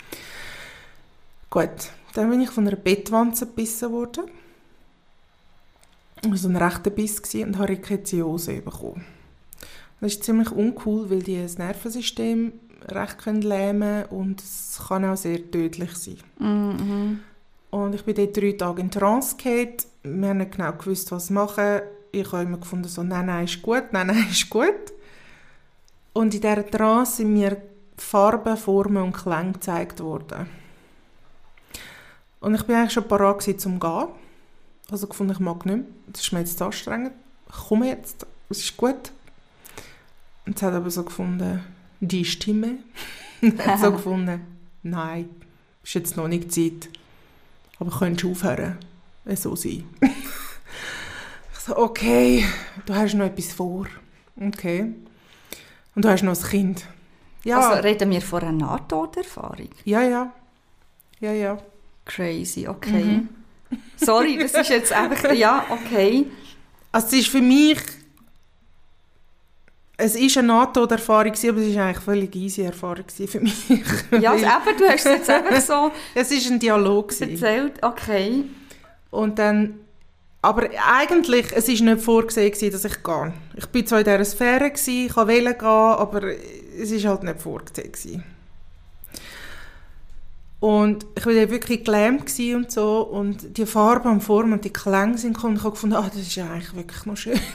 S2: Gut, dann bin ich von einer Bettwanze gebissen worden. Das war ein rechter Biss und habe Rickettsiosi bekommen. Das ist ziemlich uncool, weil die das Nervensystem recht lähmen können und es kann auch sehr tödlich sein. Und ich bin dort 3 Tage in Trance gefallen. Wir haben nicht genau gewusst, was machen. Ich habe immer gefunden, so, nein, ist gut, nein, ist gut. Und in dieser Trance sind mir Farben, Formen und Klänge gezeigt worden. Und ich bin eigentlich schon parat zum Gehen. Also gefunden, ich mag nicht mehr. Das ist mir jetzt zu anstrengend. Ich komme jetzt, es ist gut. Und sie hat aber so gefunden, die Stimme. hat so gefunden, nein, ist jetzt noch nicht Zeit. Aber könntest du aufhören, so sein. Ich so, okay, du hast noch etwas vor. Okay. Und du hast noch ein Kind. Ja.
S1: Also reden wir von einer Nahtoderfahrung?
S2: Ja.
S1: Crazy, okay. Sorry, das ist jetzt einfach, ja, okay.
S2: Also es ist für mich Es war eine NATO-Erfahrung, aber es war eigentlich eine völlig easy Erfahrung für mich.
S1: Ja, also eben, du hast es jetzt einfach so
S2: Es war ein Dialog.
S1: erzählt, okay.
S2: Und dann, aber eigentlich, es war nicht vorgesehen, dass ich gehe. Ich war zwar in dieser Sphäre, ich wollte gehen, aber es war halt nicht vorgesehen. Und ich war wirklich gelähmt und so. Und die Farbe am Form und die Klänge sind gekommen. Und ich habe gefunden, das ist ja eigentlich wirklich noch schön.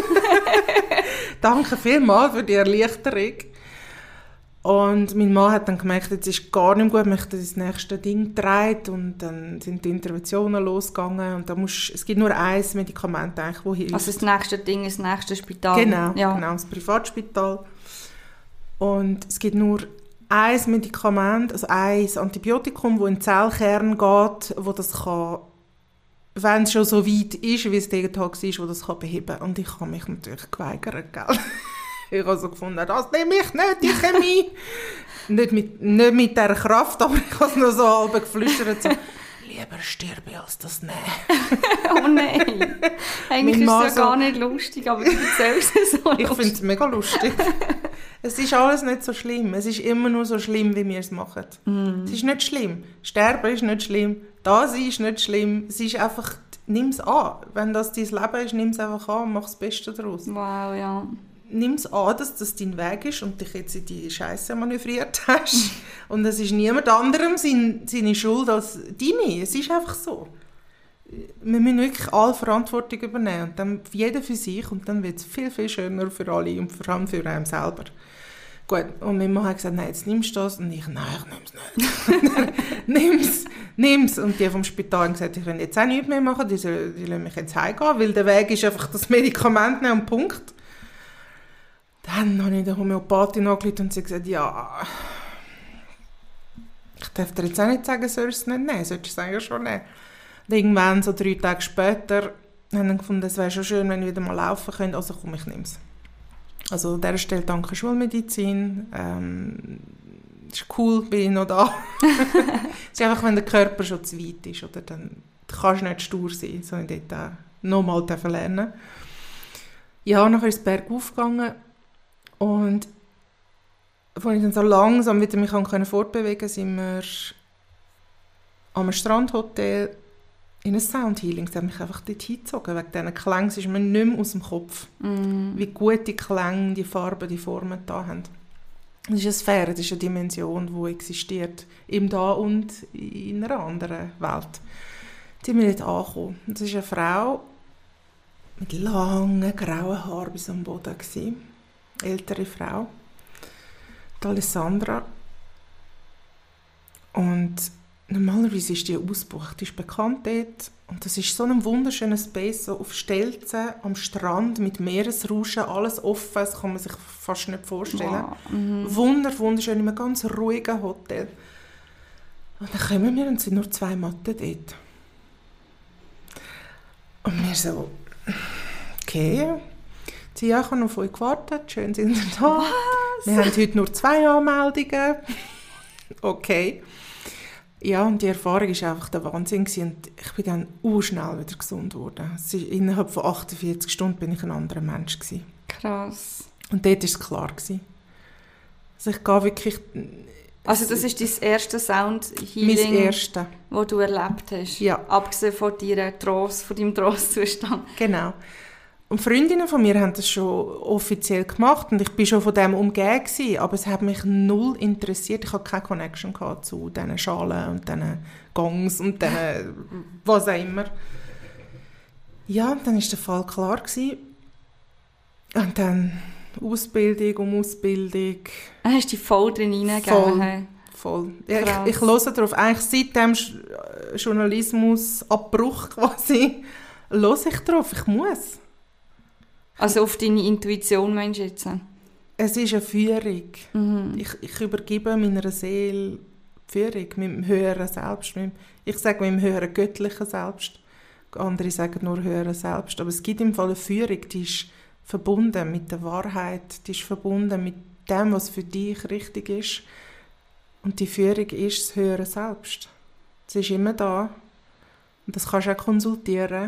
S2: Danke vielmals für die Erleichterung. Und mein Mann hat dann gemerkt, jetzt ist gar nicht gut, möchte das nächste Ding gedreht. Und dann sind die Interventionen losgegangen. Und es gibt nur ein Medikament, eigentlich, das hilft.
S1: Also das nächste Ding ist das nächste Spital.
S2: Genau,
S1: ja.
S2: Genau, das Privatspital. Und es gibt nur ein Medikament, also ein Antibiotikum, das in den Zellkern geht, wo das kann, wenn es schon so weit ist, wie es der Tag war, wo das kann beheben kann. Und ich habe mich natürlich geweigert, gell? Ich habe so gefunden, das nehme ich nicht, die Chemie. nicht mit dieser Kraft, aber ich habe es nur so halb geflüstert, so, lieber sterbe als das nehmen.
S1: Oh nein. Eigentlich ist es ja gar nicht lustig, aber du erzählst es so
S2: Ich finde es mega lustig. Es ist alles nicht so schlimm. Es ist immer nur so schlimm, wie wir es machen. Es ist nicht schlimm. Sterben ist nicht schlimm. Da sein ist nicht schlimm. Es ist einfach, nimm es an. Wenn das dein Leben ist, nimm es einfach an und mach das Beste daraus.
S1: Wow, ja.
S2: Nimm es an, dass das dein Weg ist und dich jetzt in die Scheiße manövriert hast. Und es ist niemand anderem seine Schuld als deine. Es ist einfach so. Wir müssen wirklich alle Verantwortung übernehmen. Und dann jeder für sich. Und dann wird es viel, viel schöner für alle und vor allem für einen selber. Gut, und mein Mann hat gesagt, nein, jetzt nimmst du das. Und ich, nein, ich nehme es nicht. nimm's. Und die vom Spital haben gesagt, ich will jetzt auch nichts mehr machen, die lassen mich jetzt heimgehen, weil der Weg ist einfach das Medikament nehmen und Punkt. Dann habe ich der Homöopathin angerufen und sie gesagt, ja, ich darf dir jetzt auch nicht sagen, sollst du es nicht nehmen, solltest du es eigentlich schon nehmen. Und irgendwann, so 3 Tage später, haben wir gefunden, es wäre schon schön, wenn wir wieder mal laufen können, also komm, ich nehme es. Also an dieser Stelle danke Schulmedizin, ist cool, bin ich noch da. Es ist einfach, wenn der Körper schon zu weit ist, oder, dann kannst du nicht stur sein, sondern dort auch nochmal lernen. Ja, nachher ist es bergauf gegangen und als ich dann so langsam wieder mich fortbewegen konnte, sind wir am Strandhotel in ein Soundhealing. Sie haben mich einfach dort hingezogen. Wegen diesen Klängen ist mir nicht mehr aus dem Kopf. Wie gut die Klänge, die Farben, die Formen da haben. Das ist eine Sphäre, das ist eine Dimension, die existiert. Im Da und in einer anderen Welt. Die sind wir dort angekommen. Das ist eine Frau mit langen, grauen Haaren bis am Boden. Ältere Frau. Die Alessandra. Und normalerweise ist die ausgebucht, die ist bekannt dort. Und das ist so ein wunderschöner Space, so auf Stelzen, am Strand, mit Meeresrauschen, alles offen, das kann man sich fast nicht vorstellen. Wow. Wunderschön, in einem ganz ruhigen Hotel. Und dann kommen wir und es sind nur 2 Matten dort. Und wir so, okay, ich habe noch auf euch gewartet, schön sind ihr da. Was? Wir haben heute nur 2 Anmeldungen. Okay. Ja, und die Erfahrung war einfach der Wahnsinn und ich bin dann schnell wieder gesund geworden. Innerhalb von 48 Stunden bin ich ein anderer Mensch gewesen.
S1: Krass.
S2: Und dort war es klar gewesen. Also ich gehe wirklich...
S1: Also das ist dein erstes Sound-Healing,
S2: mein erstes,
S1: das du erlebt hast?
S2: Ja.
S1: Abgesehen von deinem Trostzustand?
S2: Genau. Und Freundinnen von mir haben das schon offiziell gemacht und ich war schon von dem umgeben gewesen, aber es hat mich null interessiert. Ich hatte keine Connection zu diesen Schalen und diesen Gongs und diesen was auch immer. Ja, dann war der Fall klar gewesen. Und dann Ausbildung um Ausbildung.
S1: Dann hast du dich voll drin hineingegeben.
S2: Voll. Ja, ich höre darauf. Eigentlich seit dem Journalismusabbruch quasi höre ich darauf. Ich muss.
S1: Also auf deine Intuition meinst du jetzt?
S2: Es ist eine Führung. Ich übergebe meiner Seele die Führung, meinem höheren Selbst. Ich sage meinem höheren göttlichen Selbst. Andere sagen nur höheren Selbst. Aber es gibt im Fall eine Führung, die ist verbunden mit der Wahrheit, die ist verbunden mit dem, was für dich richtig ist. Und die Führung ist das höhere Selbst. Es ist immer da. Und das kannst du auch konsultieren.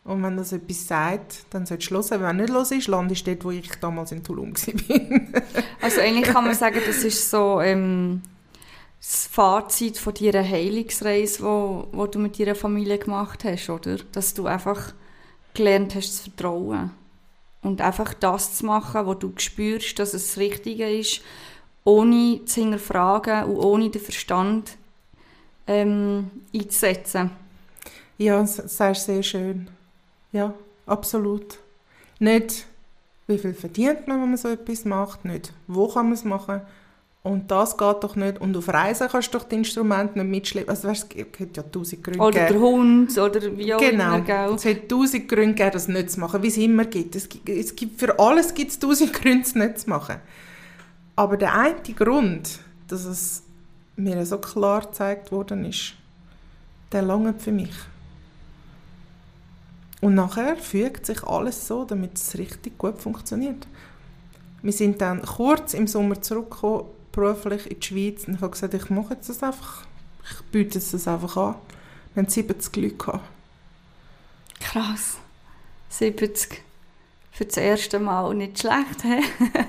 S2: Und wenn das etwas sagt, dann solltest du hören. Wenn nicht los ist, landest du dort, wo ich damals in Tulum war.
S1: Also eigentlich kann man sagen, das ist so das Fazit von deiner Heilungsreise, wo du mit deiner Familie gemacht hast, oder? Dass du einfach gelernt hast zu vertrauen. Und einfach das zu machen, wo du spürst, dass es das Richtige ist, ohne zu hinterfragen und ohne den Verstand einzusetzen.
S2: Ja, das sagst du sehr schön. Ja, absolut. Nicht, wie viel verdient man, wenn man so etwas macht, nicht, wo kann man es machen. Und das geht doch nicht. Und auf Reisen kannst du doch die Instrumente nicht mitschleppen. Also weißt, es gibt ja 1000 Gründe.
S1: Oder der Hund, oder wie auch immer.
S2: Genau, es hat 1000 Gründe gegeben, das nicht zu machen, wie es immer gibt. Es gibt für alles gibt es 1000 Gründe, es nicht zu machen. Aber der eine Grund, dass es mir so klar gezeigt worden ist, der langt für mich. Und nachher fügt sich alles so, damit es richtig gut funktioniert. Wir sind dann kurz im Sommer zurückgekommen, beruflich in die Schweiz, und ich habe gesagt, ich mache jetzt das einfach. Ich biete es das einfach an. Wir haben 70 Leute gehabt.
S1: Krass. 70. Für das erste Mal nicht schlecht, he?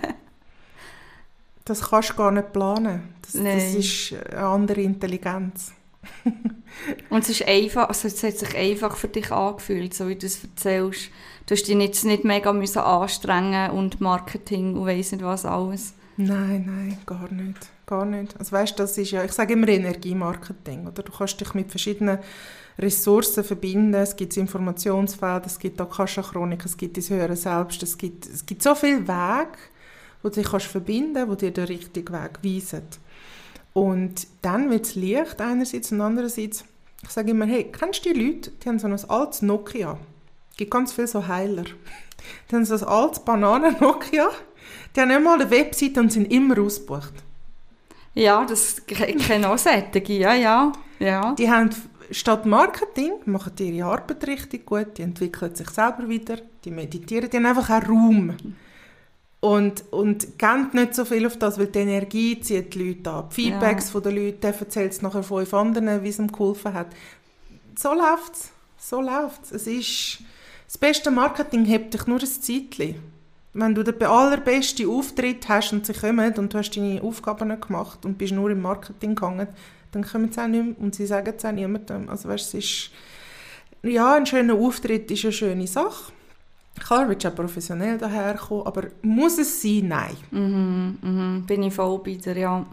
S2: Das kannst du gar nicht planen. Das ist eine andere Intelligenz.
S1: Und es ist einfach, also es hat sich einfach für dich angefühlt, so wie du es erzählst. Du hast dich nicht mega müssen anstrengen und Marketing und weiss nicht was alles.
S2: Nein, gar nicht. Gar nicht. Also weißt, das ist ja, ich sage immer Energiemarketing. Oder? Du kannst dich mit verschiedenen Ressourcen verbinden. Es gibt das Informationsfeld, es gibt Akasha-Chronik, es gibt das höhere Selbst. Es gibt so viele Wege, wo du dich kannst verbinden, wo dir den richtigen Weg weisen. Und dann wird es Licht einerseits und andererseits, ich sage immer, hey, kennst du die Leute, die haben so ein altes Nokia? Es gibt ganz viele so Heiler. Die haben so ein altes Bananen-Nokia, die haben nicht mal eine Webseite und sind immer ausgebucht.
S1: Ja, das kenne auch solche, ja.
S2: Die haben statt Marketing, machen die ihre Arbeit richtig gut, die entwickeln sich selber wieder, die meditieren, die haben einfach einen Raum. Und gehen nicht so viel auf das, weil die Energie zieht die Leute an. Die Feedbacks von den Leuten, der erzählt es nachher 5 anderen, wie es ihm geholfen hat. So läuft's. Es ist, das beste Marketing hebt dich nur ein Zeitchen. Wenn du den allerbesten Auftritt hast und sie kommen und du hast deine Aufgaben nicht gemacht und bist nur im Marketing gegangen, dann kommen sie auch nicht mehr und sie sagen es auch niemandem. Also weißt, es ist, ja, ein schöner Auftritt ist eine schöne Sache. Klar, willst du auch professionell daherkommen, aber muss es sein? Nein.
S1: Bin ich voll bei dir, ja.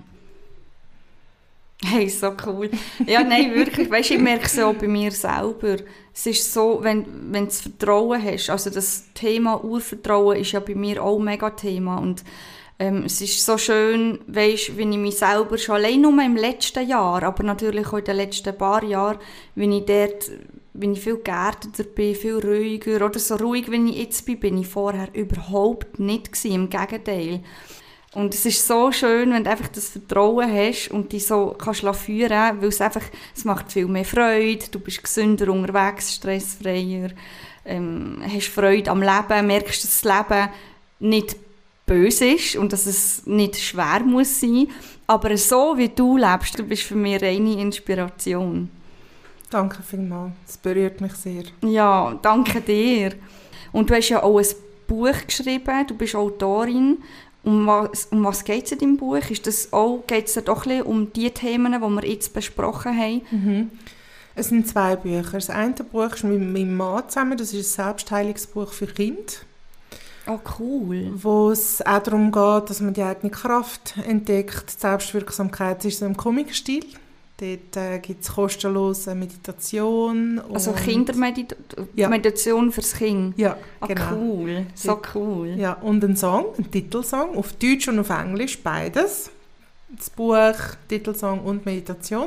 S1: Hey, so cool. Ja, nein, wirklich, weißt, ich merke es auch bei mir selber. Es ist so, wenn du das Vertrauen hast, also das Thema Urvertrauen ist ja bei mir auch ein mega Thema und es ist so schön, weißt, wenn ich mich selber schon allein nur im letzten Jahr, aber natürlich auch in den letzten paar Jahren, wenn ich viel geerdeter bin, viel ruhiger oder so ruhig, wie ich jetzt bin ich vorher überhaupt nicht gewesen, im Gegenteil. Und es ist so schön, wenn du einfach das Vertrauen hast und dich so kannst führen, weil es macht viel mehr Freude, du bist gesünder unterwegs, stressfreier, hast Freude am Leben, merkst, dass das Leben nicht böse ist und dass es nicht schwer muss sein, aber so wie du lebst, du bist für mich reine Inspiration.
S2: Danke vielmals, das berührt mich sehr.
S1: Ja, danke dir. Und du hast ja auch ein Buch geschrieben, du bist Autorin. Um was geht es in deinem Buch? Geht es doch ein bisschen um die Themen, die wir jetzt besprochen haben?
S2: Es sind 2 Bücher. Das eine Buch ist mit meinem Mann zusammen, das ist ein Selbstheilungsbuch für Kinder.
S1: Oh, cool.
S2: Wo es auch darum geht, dass man die eigene Kraft entdeckt. Die Selbstwirksamkeit ist so im Comic-Stil. Dort gibt es kostenlose Meditation.
S1: Also Kindermeditation fürs Kind?
S2: Ja, genau.
S1: Cool, so cool.
S2: Ja, und ein Titelsong, auf Deutsch und auf Englisch, beides. Das Buch, Titelsong und Meditation.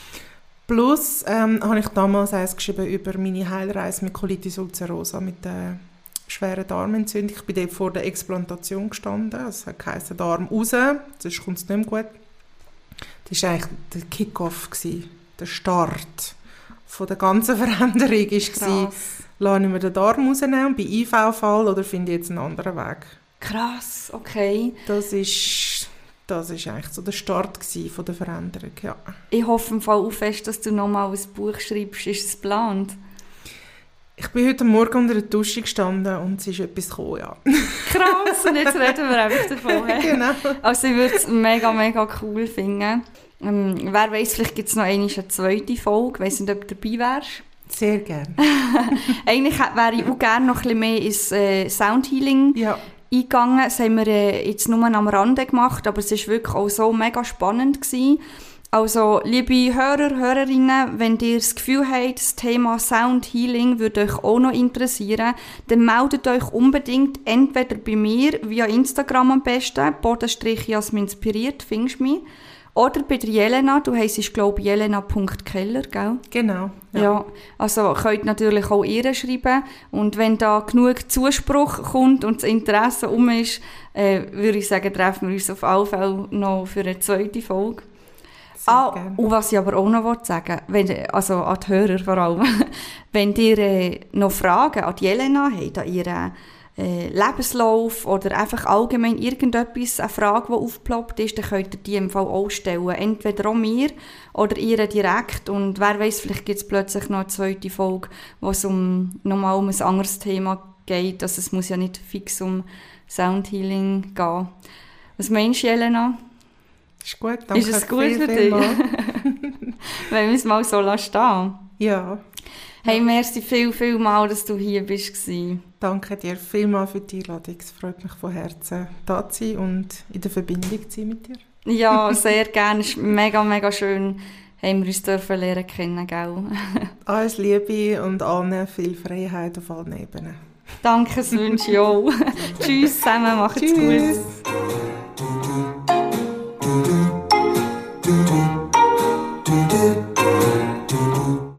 S2: Plus habe ich damals eins geschrieben über meine Heilreise mit Colitis ulcerosa, mit der schweren Darmentzündung. Ich bin dort vor der Explantation gestanden. Es heisst Darm raus, sonst kommt es nicht mehr gut. Das war eigentlich der Kick-Off, der Start von der ganzen Veränderung. War, lasse ich mir den Darm rausnehmen, bei IV-Fall oder finde ich jetzt einen anderen Weg?
S1: Krass, okay.
S2: Das ist eigentlich so der Start von der Veränderung, ja.
S1: Ich hoffe im Fall auch fest, dass du nochmal ein Buch schreibst. Ist es geplant?
S2: Ich bin heute Morgen unter der Dusche gestanden und es ist etwas gekommen, ja.
S1: Krass, und jetzt reden wir einfach davon.
S2: Genau.
S1: Also ich würde es mega, mega cool finden. Wer weiss, vielleicht gibt es noch eine zweite Folge. Ich weiss nicht, ob du dabei wärst.
S2: Sehr gerne.
S1: Eigentlich wäre ich auch gerne noch ein bisschen mehr ins Soundhealing eingegangen. Das haben wir jetzt nur am Rande gemacht, aber es war wirklich auch so mega spannend gewesen. Also, liebe Hörer, Hörerinnen, wenn ihr das Gefühl habt, das Thema Soundhealing würde euch auch noch interessieren, dann meldet euch unbedingt entweder bei mir, via Instagram am besten, _jasminspiriert, findest du mich, oder bei der Jelena, du heisst, glaube ich, jelena.keller, gell?
S2: Genau.
S1: Ja, also könnt natürlich auch ihr schreiben. Und wenn da genug Zuspruch kommt und das Interesse ist, würde ich sagen, treffen wir uns auf alle Fälle noch für eine zweite Folge. Und was ich aber auch noch sagen will, also an die Hörer vor allem, wenn ihr noch Fragen an die Jelena habt, an ihren Lebenslauf oder einfach allgemein irgendetwas, eine Frage, die aufgeploppt ist, dann könnt ihr die im Fall auch stellen. Entweder auch mir oder ihr direkt. Und wer weiss, vielleicht gibt es plötzlich noch eine zweite Folge, wo es nochmal um ein anderes Thema geht. Also es muss ja nicht fix um Soundhealing gehen. Was meinst du, Jelena?
S2: Ist gut, danke.
S1: Ist es gut für dich? Wenn wir es mal so stehen lassen.
S2: Ja.
S1: Hey, merci viel mal, dass du hier bist.
S2: Danke dir vielmals für die Einladung. Es freut mich von Herzen, da zu sein und in der Verbindung zu sein mit dir.
S1: Ja, sehr gerne. Es ist mega, mega schön, haben wir uns lernen kennen, gell?
S2: Alles Liebe und allen viel Freiheit auf allen Ebenen.
S1: Danke, das wünsche ich auch. Tschüss zusammen, macht's gut.